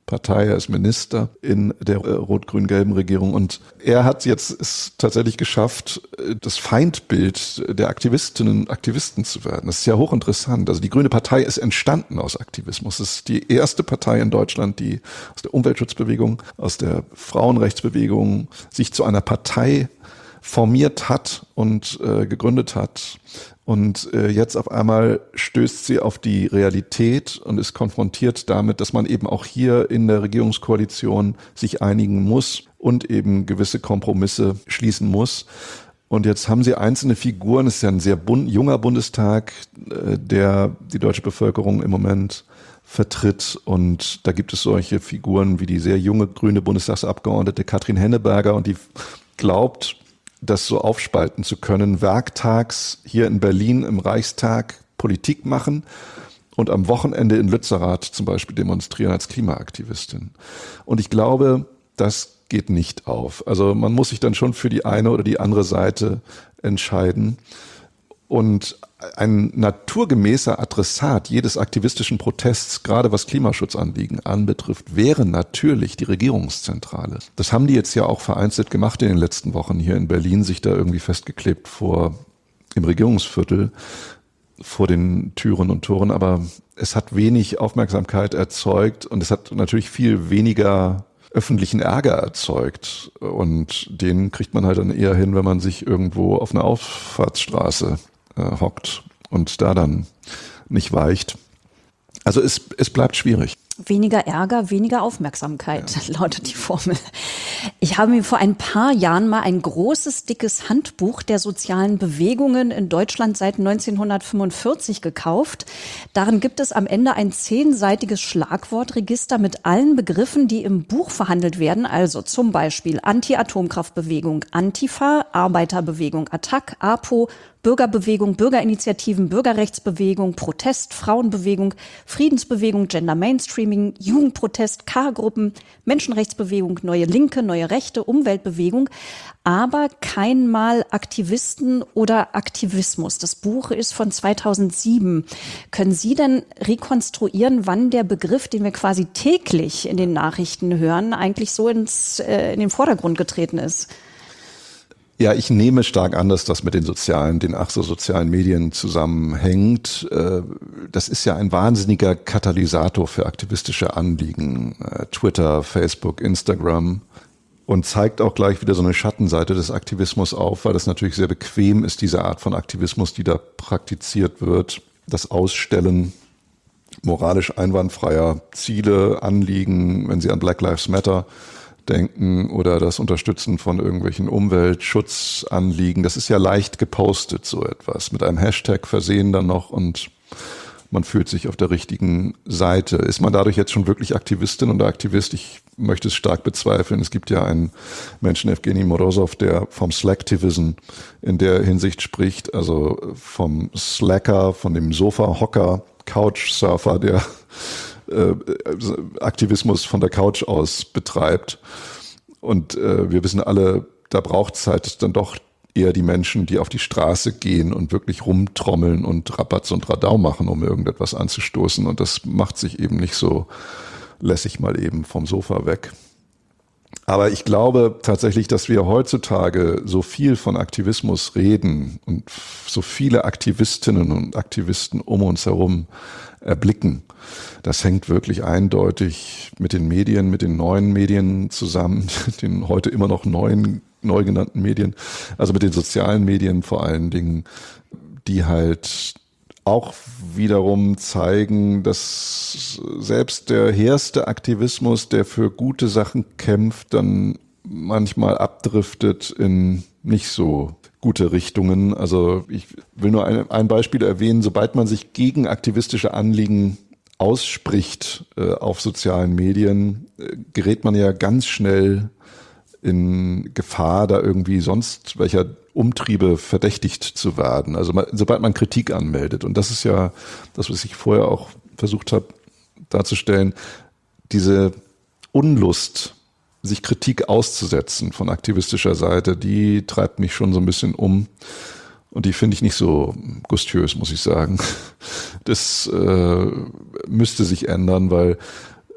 Partei, er ist Minister in der rot-grün-gelben Regierung und er hat jetzt es tatsächlich geschafft, das Feindbild der Aktivistinnen und Aktivisten zu werden. Das ist ja hochinteressant. Also die Grüne Partei ist entstanden aus Aktivismus. Es ist die erste Partei in Deutschland, die aus der Umweltschutzbewegung, aus der Frauenrechtsbewegung sich zu einer Partei formiert hat und gegründet hat. Und jetzt auf einmal stößt sie auf die Realität und ist konfrontiert damit, dass man eben auch hier in der Regierungskoalition sich einigen muss und eben gewisse Kompromisse schließen muss. Und jetzt haben sie einzelne Figuren, es ist ja ein sehr junger Bundestag, der die deutsche Bevölkerung im Moment vertritt. Und da gibt es solche Figuren wie die sehr junge grüne Bundestagsabgeordnete Katrin Henneberger und die glaubt, das so aufspalten zu können, werktags hier in Berlin im Reichstag Politik machen und am Wochenende in Lützerath zum Beispiel demonstrieren als Klimaaktivistin. Und ich glaube, das geht nicht auf. Also man muss sich dann schon für die eine oder die andere Seite entscheiden. Und ein naturgemäßer Adressat jedes aktivistischen Protests, gerade was Klimaschutzanliegen anbetrifft, wäre natürlich die Regierungszentrale. Das haben die jetzt ja auch vereinzelt gemacht in den letzten Wochen hier in Berlin, sich da irgendwie festgeklebt im Regierungsviertel vor den Türen und Toren. Aber es hat wenig Aufmerksamkeit erzeugt und es hat natürlich viel weniger öffentlichen Ärger erzeugt. Und den kriegt man halt dann eher hin, wenn man sich irgendwo auf einer Auffahrtsstraße hockt und da dann nicht weicht. Also es bleibt schwierig. Weniger Ärger, weniger Aufmerksamkeit, lautet die Formel. Ich habe mir vor ein paar Jahren mal ein großes, dickes Handbuch der sozialen Bewegungen in Deutschland seit 1945 gekauft. Darin gibt es am Ende ein 10-seitiges Schlagwortregister mit allen Begriffen, die im Buch verhandelt werden. Also zum Beispiel Anti-Atomkraftbewegung, Antifa, Arbeiterbewegung, ATTAC, APO, Bürgerbewegung, Bürgerinitiativen, Bürgerrechtsbewegung, Protest, Frauenbewegung, Friedensbewegung, Gender Mainstreaming, Jugendprotest, K-Gruppen, Menschenrechtsbewegung, Neue Linke, Neue Rechte, Umweltbewegung, aber kein Mal Aktivisten oder Aktivismus. Das Buch ist von 2007. Können Sie denn rekonstruieren, wann der Begriff, den wir quasi täglich in den Nachrichten hören, eigentlich so in den Vordergrund getreten ist? Ja, ich nehme stark an, dass das mit den sozialen Medien zusammenhängt. Das ist ja ein wahnsinniger Katalysator für aktivistische Anliegen. Twitter, Facebook, Instagram. Und zeigt auch gleich wieder so eine Schattenseite des Aktivismus auf, weil das natürlich sehr bequem ist, diese Art von Aktivismus, die da praktiziert wird. Das Ausstellen moralisch einwandfreier Ziele, Anliegen, wenn Sie an Black Lives Matter denken oder das Unterstützen von irgendwelchen Umweltschutzanliegen. Das ist ja leicht gepostet, so etwas. Mit einem Hashtag versehen dann noch und man fühlt sich auf der richtigen Seite. Ist man dadurch jetzt schon wirklich Aktivistin oder Aktivist? Ich möchte es stark bezweifeln. Es gibt ja einen Menschen, Evgeny Morozov, der vom Slacktivism in der Hinsicht spricht, also vom Slacker, von dem Sofa-Hocker, Couchsurfer, der Aktivismus von der Couch aus betreibt. Und wir wissen alle, da braucht es halt dann doch eher die Menschen, die auf die Straße gehen und wirklich rumtrommeln und Rabatz und Radau machen, um irgendetwas anzustoßen. Und das macht sich eben nicht so lässig mal eben vom Sofa weg. Aber ich glaube tatsächlich, dass wir heutzutage so viel von Aktivismus reden und so viele Aktivistinnen und Aktivisten um uns herum erblicken. Das hängt wirklich eindeutig mit den Medien, mit den neuen Medien zusammen, den heute immer noch neu genannten Medien, also mit den sozialen Medien vor allen Dingen, die halt auch wiederum zeigen, dass selbst der hehrste Aktivismus, der für gute Sachen kämpft, dann manchmal abdriftet in nicht so gute Richtungen. Also ich will nur ein Beispiel erwähnen. Sobald man sich gegen aktivistische Anliegen ausspricht auf sozialen Medien, gerät man ja ganz schnell in Gefahr, da irgendwie sonst welcher Umtriebe verdächtigt zu werden. Also sobald man Kritik anmeldet. Und das ist ja das, was ich vorher auch versucht habe darzustellen, diese Unlust, sich Kritik auszusetzen von aktivistischer Seite, die treibt mich schon so ein bisschen um. Und die finde ich nicht so gustiös, muss ich sagen. Das müsste sich ändern, weil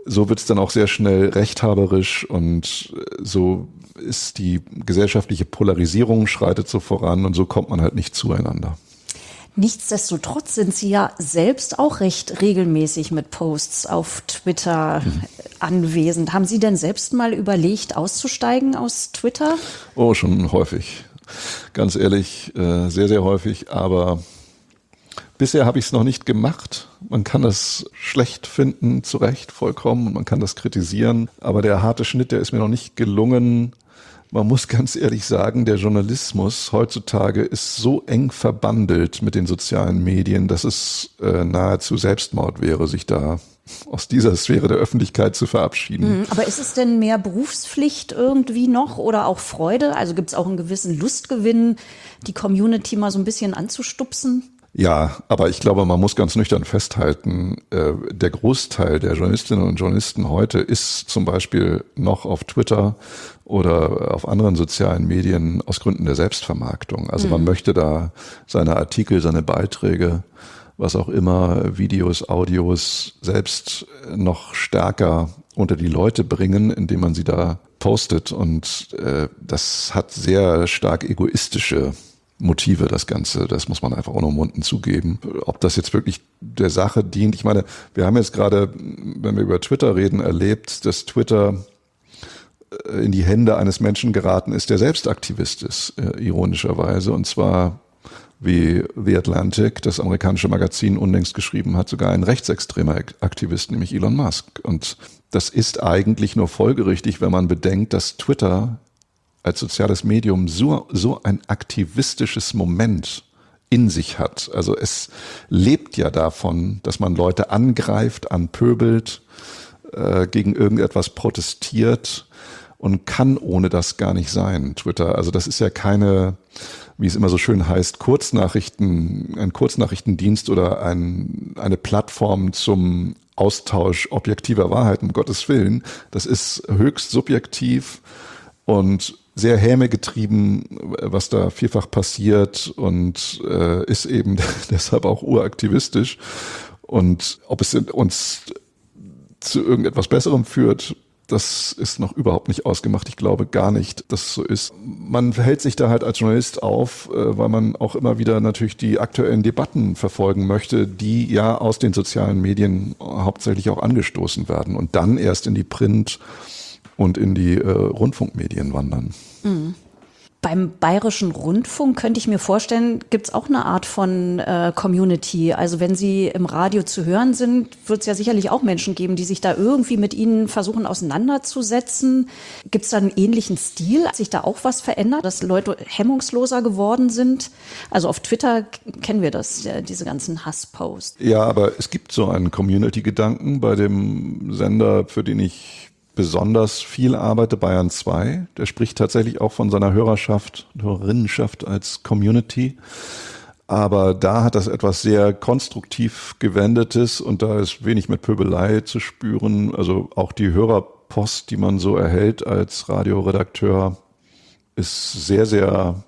so wird es dann auch sehr schnell rechthaberisch und so ist die gesellschaftliche Polarisierung schreitet so voran und so kommt man halt nicht zueinander. Nichtsdestotrotz sind Sie ja selbst auch recht regelmäßig mit Posts auf Twitter anwesend. Haben Sie denn selbst mal überlegt, auszusteigen aus Twitter? Oh, schon häufig. Ganz ehrlich, sehr, sehr häufig. Aber bisher habe ich es noch nicht gemacht. Man kann das schlecht finden, zu Recht, vollkommen. Und man kann das kritisieren. Aber der harte Schnitt, der ist mir noch nicht gelungen. Man muss ganz ehrlich sagen, der Journalismus heutzutage ist so eng verbandelt mit den sozialen Medien, dass es nahezu Selbstmord wäre, sich da aus dieser Sphäre der Öffentlichkeit zu verabschieden. Aber ist es denn mehr Berufspflicht irgendwie noch oder auch Freude? Also gibt es auch einen gewissen Lustgewinn, die Community mal so ein bisschen anzustupsen? Ja, aber ich glaube, man muss ganz nüchtern festhalten, der Großteil der Journalistinnen und Journalisten heute ist zum Beispiel noch auf Twitter oder auf anderen sozialen Medien aus Gründen der Selbstvermarktung. Also man möchte da seine Artikel, seine Beiträge, was auch immer, Videos, Audios selbst noch stärker unter die Leute bringen, indem man sie da postet. Und das hat sehr stark egoistische Motive, das Ganze, das muss man einfach unumwunden zugeben. Ob das jetzt wirklich der Sache dient, ich meine, wir haben jetzt gerade, wenn wir über Twitter reden, erlebt, dass Twitter in die Hände eines Menschen geraten ist, der selbst Aktivist ist, ironischerweise, und zwar, wie The Atlantic, das amerikanische Magazin, unlängst geschrieben hat, sogar ein rechtsextremer Aktivist, nämlich Elon Musk. Und das ist eigentlich nur folgerichtig, wenn man bedenkt, dass Twitter als soziales Medium so ein aktivistisches Moment in sich hat. Also es lebt ja davon, dass man Leute angreift, anpöbelt, gegen irgendetwas protestiert und kann ohne das gar nicht sein, Twitter. Also das ist ja keine, wie es immer so schön heißt, ein Kurznachrichtendienst oder eine Plattform zum Austausch objektiver Wahrheiten, um Gottes Willen. Das ist höchst subjektiv und sehr hämegetrieben, was da vielfach passiert und ist eben deshalb auch uraktivistisch. Und ob es uns zu irgendetwas Besserem führt, das ist noch überhaupt nicht ausgemacht. Ich glaube gar nicht, dass es so ist. Man hält sich da halt als Journalist auf, weil man auch immer wieder natürlich die aktuellen Debatten verfolgen möchte, die ja aus den sozialen Medien hauptsächlich auch angestoßen werden und dann erst in die Print- und in die Rundfunkmedien wandern. Mhm. Beim Bayerischen Rundfunk könnte ich mir vorstellen, gibt es auch eine Art von Community. Also wenn Sie im Radio zu hören sind, wird es ja sicherlich auch Menschen geben, die sich da irgendwie mit Ihnen versuchen auseinanderzusetzen. Gibt es da einen ähnlichen Stil? Hat sich da auch was verändert, dass Leute hemmungsloser geworden sind? Also auf Twitter kennen wir das, diese ganzen Hassposts. Ja, aber es gibt so einen Community-Gedanken bei dem Sender, für den ich besonders viel arbeite, Bayern 2. Der spricht tatsächlich auch von seiner Hörerinnenschaft als Community. Aber da hat das etwas sehr konstruktiv Gewendetes und da ist wenig mit Pöbelei zu spüren. Also auch die Hörerpost, die man so erhält als Radioredakteur, ist sehr, sehr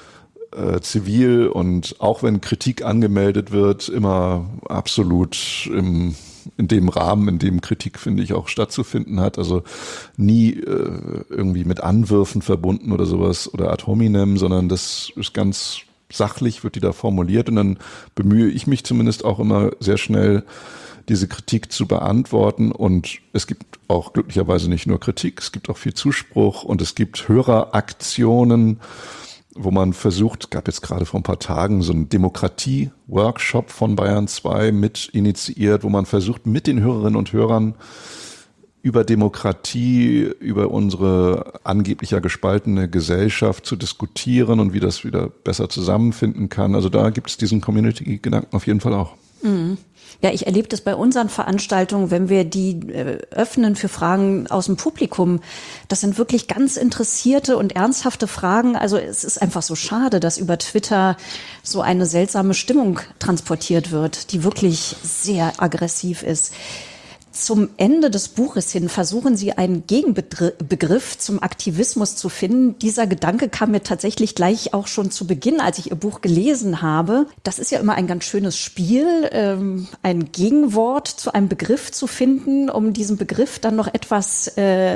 zivil und auch wenn Kritik angemeldet wird, immer absolut in dem Rahmen, in dem Kritik, finde ich, auch stattzufinden hat. Also nie irgendwie mit Anwürfen verbunden oder sowas oder ad hominem, sondern das ist ganz sachlich, wird die da formuliert und dann bemühe ich mich zumindest auch immer sehr schnell, diese Kritik zu beantworten und es gibt auch glücklicherweise nicht nur Kritik, es gibt auch viel Zuspruch und es gibt Höreraktionen, wo man versucht, gab jetzt gerade vor ein paar Tagen so einen Demokratie-Workshop von Bayern 2 mit initiiert, wo man versucht, mit den Hörerinnen und Hörern über Demokratie, über unsere angeblich ja gespaltene Gesellschaft zu diskutieren und wie das wieder besser zusammenfinden kann. Also da gibt es diesen Community-Gedanken auf jeden Fall auch. Mhm. Ja, ich erlebe das bei unseren Veranstaltungen, wenn wir die öffnen für Fragen aus dem Publikum. Das sind wirklich ganz interessierte und ernsthafte Fragen. Also es ist einfach so schade, dass über Twitter so eine seltsame Stimmung transportiert wird, die wirklich sehr aggressiv ist. Zum Ende des Buches hin versuchen Sie einen Gegenbegriff zum Aktivismus zu finden. Dieser Gedanke kam mir tatsächlich gleich auch schon zu Beginn, als ich Ihr Buch gelesen habe. Das ist ja immer ein ganz schönes Spiel, ein Gegenwort zu einem Begriff zu finden, um diesen Begriff dann noch etwas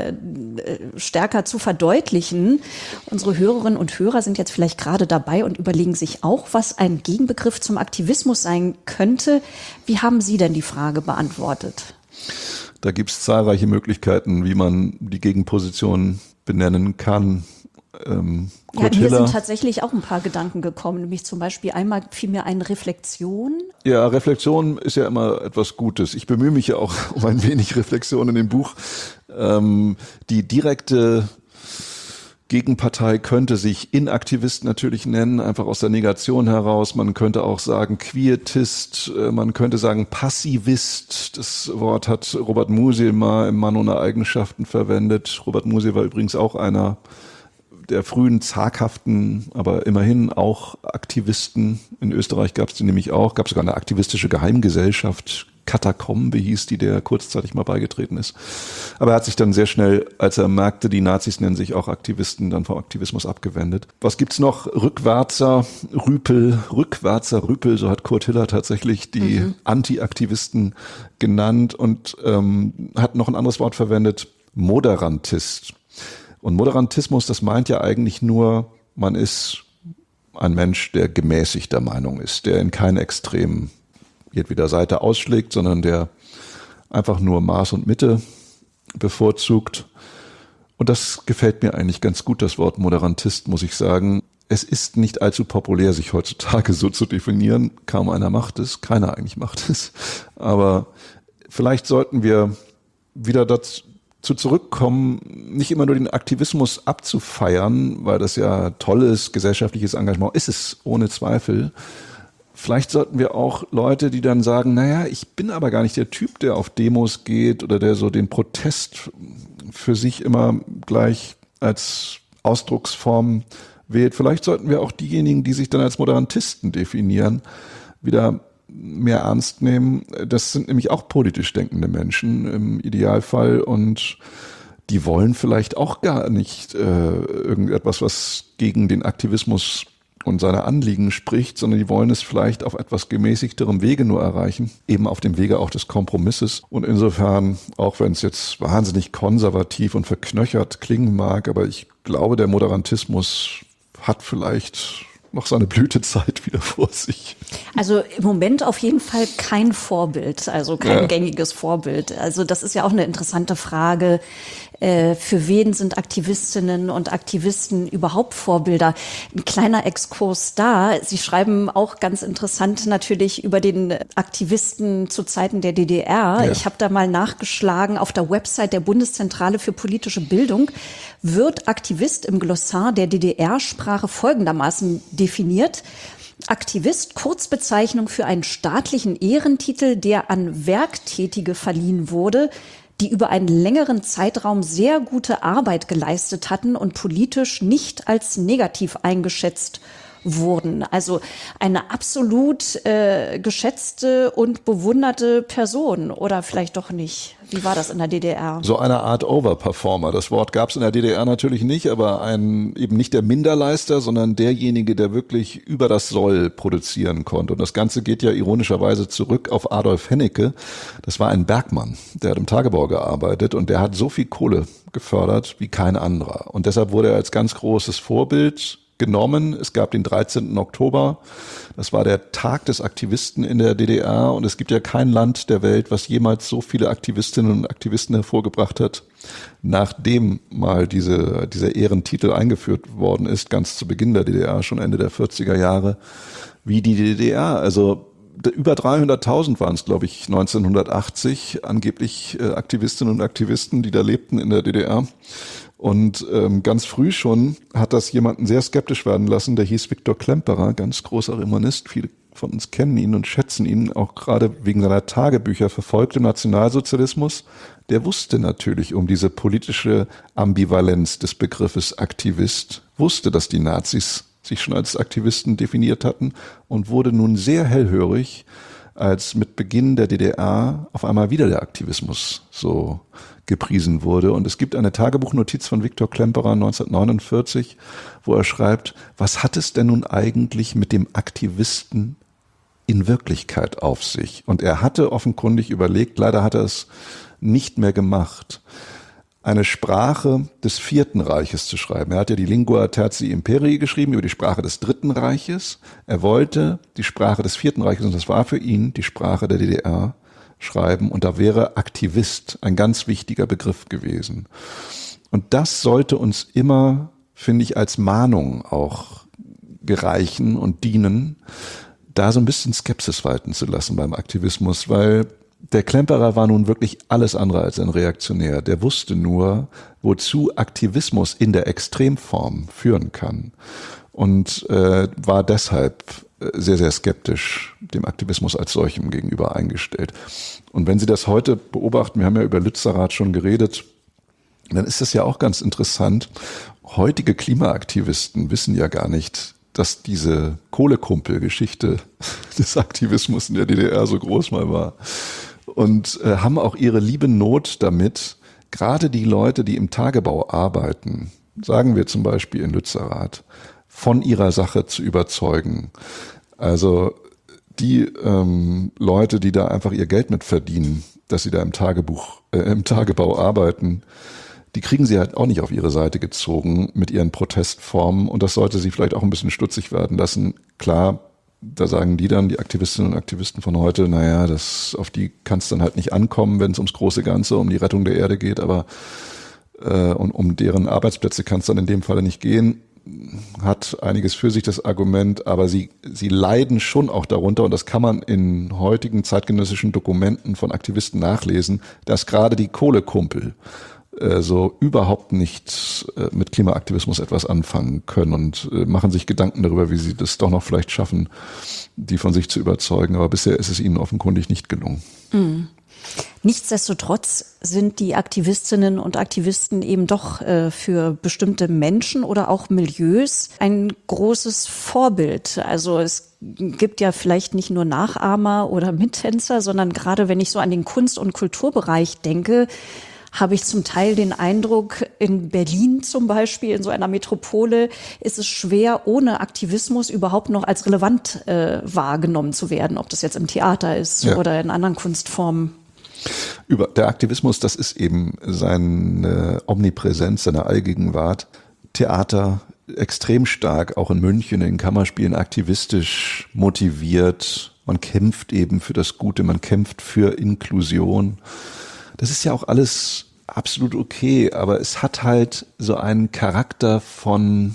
stärker zu verdeutlichen. Unsere Hörerinnen und Hörer sind jetzt vielleicht gerade dabei und überlegen sich auch, was ein Gegenbegriff zum Aktivismus sein könnte. Wie haben Sie denn die Frage beantwortet? Da gibt es zahlreiche Möglichkeiten, wie man die Gegenposition benennen kann. Mir sind tatsächlich auch ein paar Gedanken gekommen, nämlich zum Beispiel einmal fiel mir eine Reflexion. Ja, Reflexion ist ja immer etwas Gutes. Ich bemühe mich ja auch um ein wenig Reflexion in dem Buch. Die direkte Gegenpartei könnte sich Inaktivist natürlich nennen, einfach aus der Negation heraus. Man könnte auch sagen Quietist, man könnte sagen Passivist. Das Wort hat Robert Musil mal im Mann ohne Eigenschaften verwendet. Robert Musil war übrigens auch einer der frühen zaghaften, aber immerhin auch Aktivisten. In Österreich gab es die nämlich auch, gab sogar eine aktivistische Geheimgesellschaft, Katakombe hieß die, der kurzzeitig mal beigetreten ist. Aber er hat sich dann sehr schnell, als er merkte, die Nazis nennen sich auch Aktivisten, dann vom Aktivismus abgewendet. Was gibt's noch? Rückwärzer Rüpel, so hat Kurt Hiller tatsächlich die Anti-Aktivisten genannt und hat noch ein anderes Wort verwendet, Moderantist. Und Moderantismus, das meint ja eigentlich nur, man ist ein Mensch, der gemäßigter Meinung ist, der in keinen Extremen jedweder Seite ausschlägt, sondern der einfach nur Maß und Mitte bevorzugt. Und das gefällt mir eigentlich ganz gut, das Wort Moderantist, muss ich sagen. Es ist nicht allzu populär, sich heutzutage so zu definieren. Kaum einer macht es, keiner eigentlich macht es. Aber vielleicht sollten wir wieder dazu zurückkommen, nicht immer nur den Aktivismus abzufeiern, weil das ja tolles gesellschaftliches Engagement ist es, ohne Zweifel. Vielleicht sollten wir auch Leute, die dann sagen, naja, ich bin aber gar nicht der Typ, der auf Demos geht oder der so den Protest für sich immer gleich als Ausdrucksform wählt. Vielleicht sollten wir auch diejenigen, die sich dann als Moderantisten definieren, wieder mehr ernst nehmen. Das sind nämlich auch politisch denkende Menschen im Idealfall und die wollen vielleicht auch gar nicht irgendetwas, was gegen den Aktivismus und seine Anliegen spricht, sondern die wollen es vielleicht auf etwas gemäßigterem Wege nur erreichen, eben auf dem Wege auch des Kompromisses. Und insofern, auch wenn es jetzt wahnsinnig konservativ und verknöchert klingen mag, aber ich glaube, der Moderantismus hat vielleicht noch seine Blütezeit wieder vor sich. Also im Moment auf jeden Fall kein Vorbild, also kein gängiges Vorbild. Also das ist ja auch eine interessante Frage. Für wen sind Aktivistinnen und Aktivisten überhaupt Vorbilder? Ein kleiner Exkurs da. Sie schreiben auch ganz interessant natürlich über den Aktivisten zu Zeiten der DDR. Ja. Ich habe da mal nachgeschlagen, auf der Website der Bundeszentrale für politische Bildung wird Aktivist im Glossar der DDR-Sprache folgendermaßen definiert. Aktivist, Kurzbezeichnung für einen staatlichen Ehrentitel, der an Werktätige verliehen wurde, die über einen längeren Zeitraum sehr gute Arbeit geleistet hatten und politisch nicht als negativ eingeschätzt wurden. Also eine absolut geschätzte und bewunderte Person oder vielleicht doch nicht. Wie war das in der DDR? So eine Art Overperformer. Das Wort gab es in der DDR natürlich nicht, aber eben nicht der Minderleister, sondern derjenige, der wirklich über das Soll produzieren konnte. Und das Ganze geht ja ironischerweise zurück auf Adolf Hennecke. Das war ein Bergmann, der hat im Tagebau gearbeitet und der hat so viel Kohle gefördert wie kein anderer. Und deshalb wurde er als ganz großes Vorbild genommen. Es gab den 13. Oktober. Das war der Tag des Aktivisten in der DDR. Und es gibt ja kein Land der Welt, was jemals so viele Aktivistinnen und Aktivisten hervorgebracht hat, nachdem mal dieser Ehrentitel eingeführt worden ist, ganz zu Beginn der DDR, schon Ende der 40er Jahre, wie die DDR. Also über 300.000 waren es, glaube ich, 1980 angeblich Aktivistinnen und Aktivisten, die da lebten in der DDR. Und ganz früh schon hat das jemanden sehr skeptisch werden lassen, der hieß Viktor Klemperer, ganz großer Romanist. Viele von uns kennen ihn und schätzen ihn, auch gerade wegen seiner Tagebücher, verfolgt im Nationalsozialismus. Der wusste natürlich um diese politische Ambivalenz des Begriffes Aktivist, wusste, dass die Nazis sich schon als Aktivisten definiert hatten und wurde nun sehr hellhörig, als mit Beginn der DDR auf einmal wieder der Aktivismus so gepriesen wurde. Und es gibt eine Tagebuchnotiz von Viktor Klemperer 1949, wo er schreibt, was hat es denn nun eigentlich mit dem Aktivisten in Wirklichkeit auf sich? Und er hatte offenkundig überlegt, leider hat er es nicht mehr gemacht, eine Sprache des Vierten Reiches zu schreiben. Er hat ja die Lingua Tertii Imperii geschrieben, über die Sprache des Dritten Reiches. Er wollte die Sprache des Vierten Reiches, und das war für ihn die Sprache der DDR, schreiben. Und da wäre Aktivist ein ganz wichtiger Begriff gewesen. Und das sollte uns immer, finde ich, als Mahnung auch gereichen und dienen, da so ein bisschen Skepsis walten zu lassen beim Aktivismus, weil der Klemperer war nun wirklich alles andere als ein Reaktionär. Der wusste nur, wozu Aktivismus in der Extremform führen kann und war deshalb sehr, sehr skeptisch dem Aktivismus als solchem gegenüber eingestellt. Und wenn Sie das heute beobachten, wir haben ja über Lützerath schon geredet, dann ist das ja auch ganz interessant. Heutige Klimaaktivisten wissen ja gar nicht, dass diese Kohlekumpel-Geschichte des Aktivismus in der DDR so groß mal war. Und haben auch ihre liebe Not damit, gerade die Leute, die im Tagebau arbeiten, sagen wir zum Beispiel in Lützerath, von ihrer Sache zu überzeugen. Also die Leute, die da einfach ihr Geld mit verdienen, dass sie da im Tagebau arbeiten, die kriegen sie halt auch nicht auf ihre Seite gezogen mit ihren Protestformen. Und das sollte sie vielleicht auch ein bisschen stutzig werden lassen. Klar, da sagen die dann, die Aktivistinnen und Aktivisten von heute, naja, auf die kann es dann halt nicht ankommen, wenn es ums große Ganze, um die Rettung der Erde geht, aber und um deren Arbeitsplätze kann es dann in dem Falle nicht gehen. Hat einiges für sich, das Argument, aber sie leiden schon auch darunter, und das kann man in heutigen zeitgenössischen Dokumenten von Aktivisten nachlesen, dass gerade die Kohlekumpel so überhaupt nicht mit Klimaaktivismus etwas anfangen können und machen sich Gedanken darüber, wie sie das doch noch vielleicht schaffen, die von sich zu überzeugen. Aber bisher ist es ihnen offenkundig nicht gelungen. Mhm. Nichtsdestotrotz sind die Aktivistinnen und Aktivisten eben doch für bestimmte Menschen oder auch Milieus ein großes Vorbild. Also es gibt ja vielleicht nicht nur Nachahmer oder Mittänzer, sondern gerade wenn ich so an den Kunst- und Kulturbereich denke, habe ich zum Teil den Eindruck, in Berlin zum Beispiel, in so einer Metropole, ist es schwer, ohne Aktivismus überhaupt noch als relevant wahrgenommen zu werden, ob das jetzt im Theater ist oder in anderen Kunstformen. Der Aktivismus, das ist eben seine Omnipräsenz, seine Allgegenwart. Theater extrem stark, auch in München, in Kammerspielen, aktivistisch motiviert. Man kämpft eben für das Gute, man kämpft für Inklusion. Das ist ja auch alles absolut okay, aber es hat halt so einen Charakter von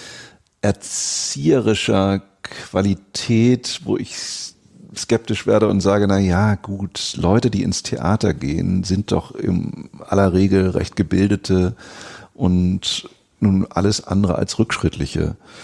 erzieherischer Qualität, wo ich skeptisch werde und sage, na ja, gut, Leute, die ins Theater gehen, sind doch in aller Regel recht gebildete und nun alles andere als rückschrittlich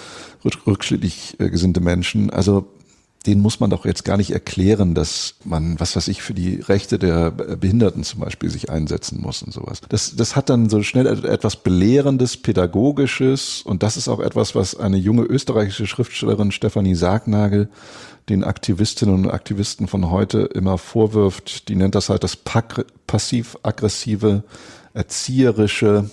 gesinnte Menschen. Also denen muss man doch jetzt gar nicht erklären, dass man, was weiß ich, für die Rechte der Behinderten zum Beispiel sich einsetzen muss und sowas. Das hat dann so schnell etwas Belehrendes, Pädagogisches, und das ist auch etwas, was eine junge österreichische Schriftstellerin Stefanie Sargnagel den Aktivistinnen und Aktivisten von heute immer vorwirft. Die nennt das halt das passiv-aggressive, erzieherische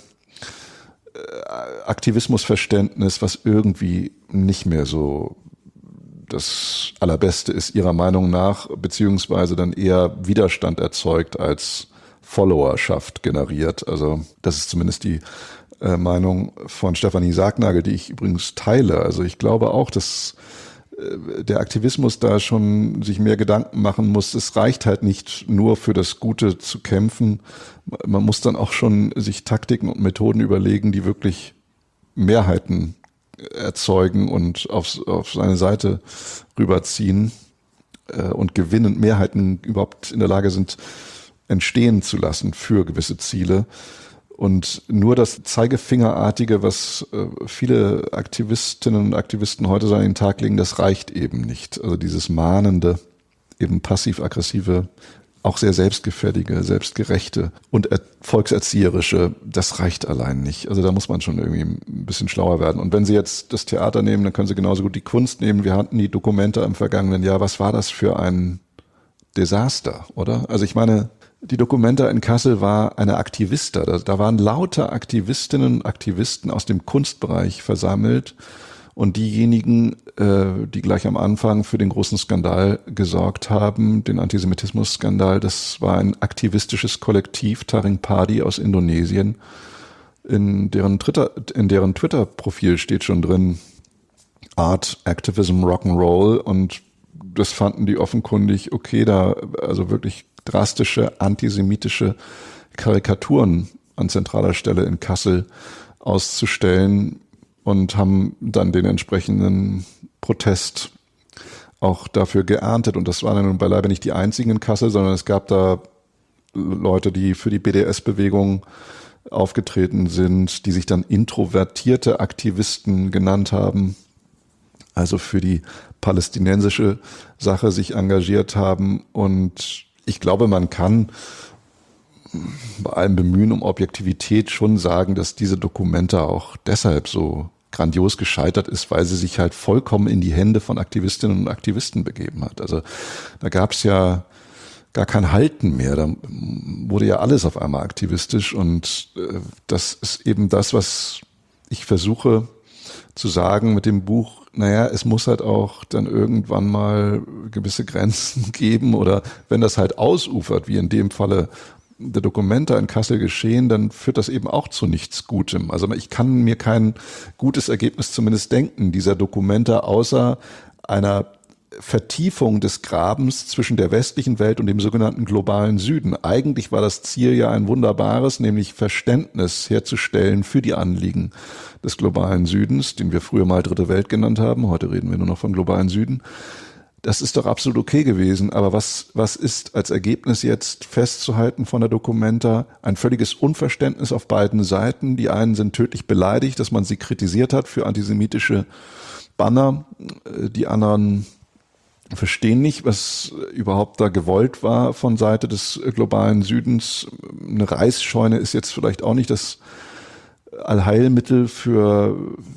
Aktivismusverständnis, was irgendwie nicht mehr so das Allerbeste ist ihrer Meinung nach, beziehungsweise dann eher Widerstand erzeugt als Followerschaft generiert. Also das ist zumindest die Meinung von Stefanie Sargnagel, die ich übrigens teile. Also ich glaube auch, dass der Aktivismus da schon sich mehr Gedanken machen muss. Es reicht halt nicht nur für das Gute zu kämpfen. Man muss dann auch schon sich Taktiken und Methoden überlegen, die wirklich Mehrheiten erzeugen und auf seine Seite rüberziehen und gewinnen, Mehrheiten überhaupt in der Lage sind, entstehen zu lassen für gewisse Ziele. Und nur das Zeigefingerartige, was viele Aktivistinnen und Aktivisten heute so an den Tag legen, das reicht eben nicht. Also dieses mahnende, eben passiv-aggressive, auch sehr selbstgefällige, selbstgerechte und volkserzieherische, das reicht allein nicht. Also da muss man schon irgendwie ein bisschen schlauer werden. Und wenn Sie jetzt das Theater nehmen, dann können Sie genauso gut die Kunst nehmen. Wir hatten die Dokumente im vergangenen Jahr. Was war das für ein Desaster, oder? Also ich meine, die Documenta in Kassel war eine Aktivista. Da waren lauter Aktivistinnen und Aktivisten aus dem Kunstbereich versammelt. Und diejenigen, die gleich am Anfang für den großen Skandal gesorgt haben, den Antisemitismus-Skandal, das war ein aktivistisches Kollektiv, Taring Padi aus Indonesien. In deren Twitter-Profil steht schon drin, Art, Activism, Rock'n'Roll. Und das fanden die offenkundig okay, da also wirklich drastische antisemitische Karikaturen an zentraler Stelle in Kassel auszustellen und haben dann den entsprechenden Protest auch dafür geerntet. Und das waren dann nun beileibe nicht die einzigen in Kassel, sondern es gab da Leute, die für die BDS-Bewegung aufgetreten sind, die sich dann introvertierte Aktivisten genannt haben, also für die palästinensische Sache sich engagiert haben. Und ich glaube, man kann bei allem Bemühen um Objektivität schon sagen, dass diese Documenta auch deshalb so grandios gescheitert ist, weil sie sich halt vollkommen in die Hände von Aktivistinnen und Aktivisten begeben hat. Also da gab es ja gar kein Halten mehr. Da wurde ja alles auf einmal aktivistisch und das ist eben das, was ich versuche zu sagen mit dem Buch. Naja, es muss halt auch dann irgendwann mal gewisse Grenzen geben oder wenn das halt ausufert, wie in dem Falle der Documenta in Kassel geschehen, dann führt das eben auch zu nichts Gutem. Also ich kann mir kein gutes Ergebnis zumindest denken, dieser Documenta, außer einer Vertiefung des Grabens zwischen der westlichen Welt und dem sogenannten globalen Süden. Eigentlich war das Ziel ja ein wunderbares, nämlich Verständnis herzustellen für die Anliegen des globalen Südens, den wir früher mal Dritte Welt genannt haben. Heute reden wir nur noch vom globalen Süden. Das ist doch absolut okay gewesen. Aber was ist als Ergebnis jetzt festzuhalten von der Documenta? Ein völliges Unverständnis auf beiden Seiten. Die einen sind tödlich beleidigt, dass man sie kritisiert hat für antisemitische Banner. Die anderen verstehen nicht, was überhaupt da gewollt war von Seite des globalen Südens. Eine Reisscheune ist jetzt vielleicht auch nicht das Allheilmittel für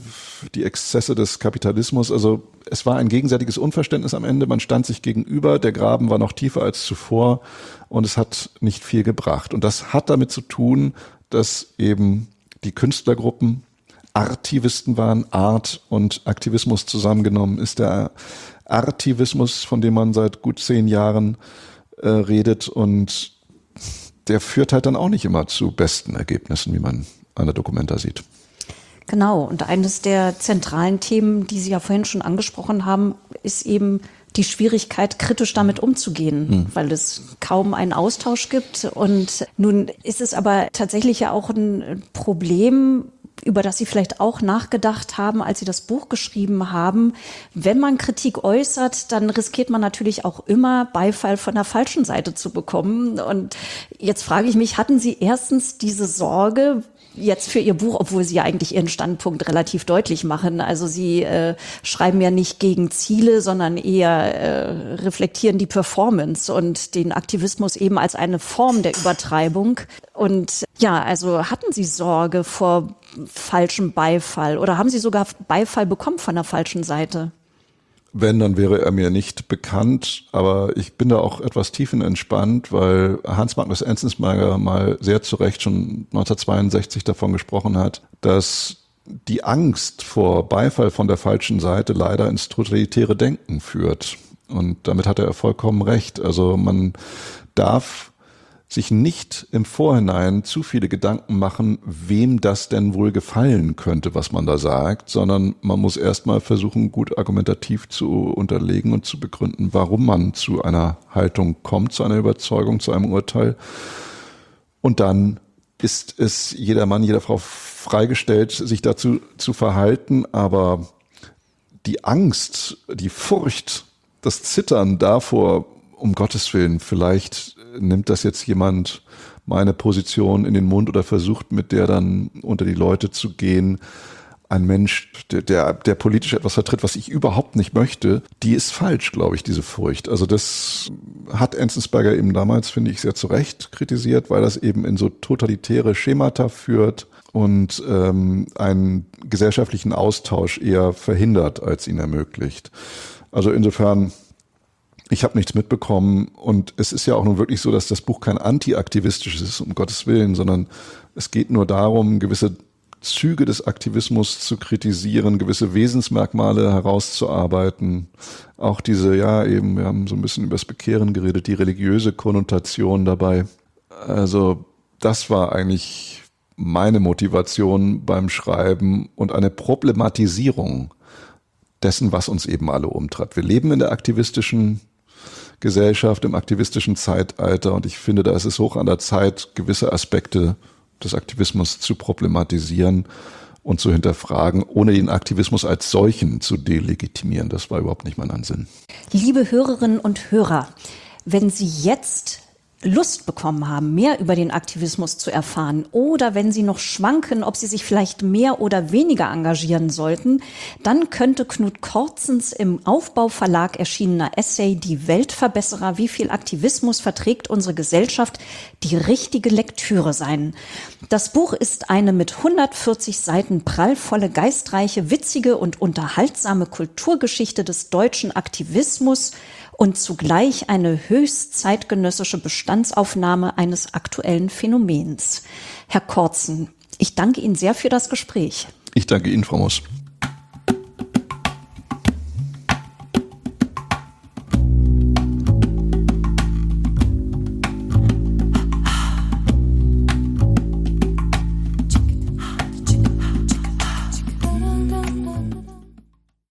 die Exzesse des Kapitalismus. Also es war ein gegenseitiges Unverständnis am Ende. Man stand sich gegenüber, der Graben war noch tiefer als zuvor und es hat nicht viel gebracht. Und das hat damit zu tun, dass eben die Künstlergruppen Artivisten waren. Art und Aktivismus zusammengenommen ist der Artivismus, von dem man seit gut 10 Jahren redet, und der führt halt dann auch nicht immer zu besten Ergebnissen, wie man an der Documenta sieht. Genau, und eines der zentralen Themen, die Sie ja vorhin schon angesprochen haben, ist eben die Schwierigkeit, kritisch damit umzugehen, weil es kaum einen Austausch gibt. Und nun ist es aber tatsächlich ja auch ein Problem, über das Sie vielleicht auch nachgedacht haben, als Sie das Buch geschrieben haben. Wenn man Kritik äußert, dann riskiert man natürlich auch immer, Beifall von der falschen Seite zu bekommen. Und jetzt frage ich mich, hatten Sie erstens diese Sorge jetzt für Ihr Buch, obwohl Sie ja eigentlich Ihren Standpunkt relativ deutlich machen? Also Sie schreiben ja nicht gegen Ziele, sondern eher reflektieren die Performance und den Aktivismus eben als eine Form der Übertreibung. Und ja, also hatten Sie Sorge vor falschem Beifall oder haben Sie sogar Beifall bekommen von der falschen Seite? Wenn, dann wäre er mir nicht bekannt, aber ich bin da auch etwas tiefenentspannt, weil Hans Magnus Enzensberger mal sehr zu Recht schon 1962 davon gesprochen hat, dass die Angst vor Beifall von der falschen Seite leider ins totalitäre Denken führt. Und damit hat er vollkommen recht. Also man darf sich nicht im Vorhinein zu viele Gedanken machen, wem das denn wohl gefallen könnte, was man da sagt, sondern man muss erstmal versuchen, gut argumentativ zu unterlegen und zu begründen, warum man zu einer Haltung kommt, zu einer Überzeugung, zu einem Urteil. Und dann ist es jeder Mann, jeder Frau freigestellt, sich dazu zu verhalten, aber die Angst, die Furcht, das Zittern davor, um Gottes Willen, vielleicht nimmt das jetzt jemand meine Position in den Mund oder versucht mit der dann unter die Leute zu gehen. Ein Mensch, der politisch etwas vertritt, was ich überhaupt nicht möchte, die ist falsch, glaube ich, diese Furcht. Also das hat Enzensberger eben damals, finde ich, sehr zu Recht kritisiert, weil das eben in so totalitäre Schemata führt und einen gesellschaftlichen Austausch eher verhindert, als ihn ermöglicht. Also insofern Ich habe nichts mitbekommen und es ist ja auch nun wirklich so, dass das Buch kein anti-aktivistisches ist, um Gottes Willen, sondern es geht nur darum, gewisse Züge des Aktivismus zu kritisieren, gewisse Wesensmerkmale herauszuarbeiten. Auch diese, wir haben so ein bisschen über das Bekehren geredet, die religiöse Konnotation dabei. Also das war eigentlich meine Motivation beim Schreiben und eine Problematisierung dessen, was uns eben alle umtreibt. Wir leben in der aktivistischen Gesellschaft, im aktivistischen Zeitalter und ich finde, da ist es hoch an der Zeit, gewisse Aspekte des Aktivismus zu problematisieren und zu hinterfragen, ohne den Aktivismus als solchen zu delegitimieren. Das war überhaupt nicht mein Ansinn. Liebe Hörerinnen und Hörer, wenn Sie jetzt Lust bekommen haben, mehr über den Aktivismus zu erfahren oder wenn Sie noch schwanken, ob Sie sich vielleicht mehr oder weniger engagieren sollten, dann könnte Knut Kortzens im Aufbau Verlag erschienener Essay Die Weltverbesserer, wie viel Aktivismus verträgt unsere Gesellschaft, die richtige Lektüre sein. Das Buch ist eine mit 140 Seiten prallvolle, geistreiche, witzige und unterhaltsame Kulturgeschichte des deutschen Aktivismus und zugleich eine höchst zeitgenössische Bestandsaufnahme eines aktuellen Phänomens. Herr Kortzen, ich danke Ihnen sehr für das Gespräch. Ich danke Ihnen, Frau Moos.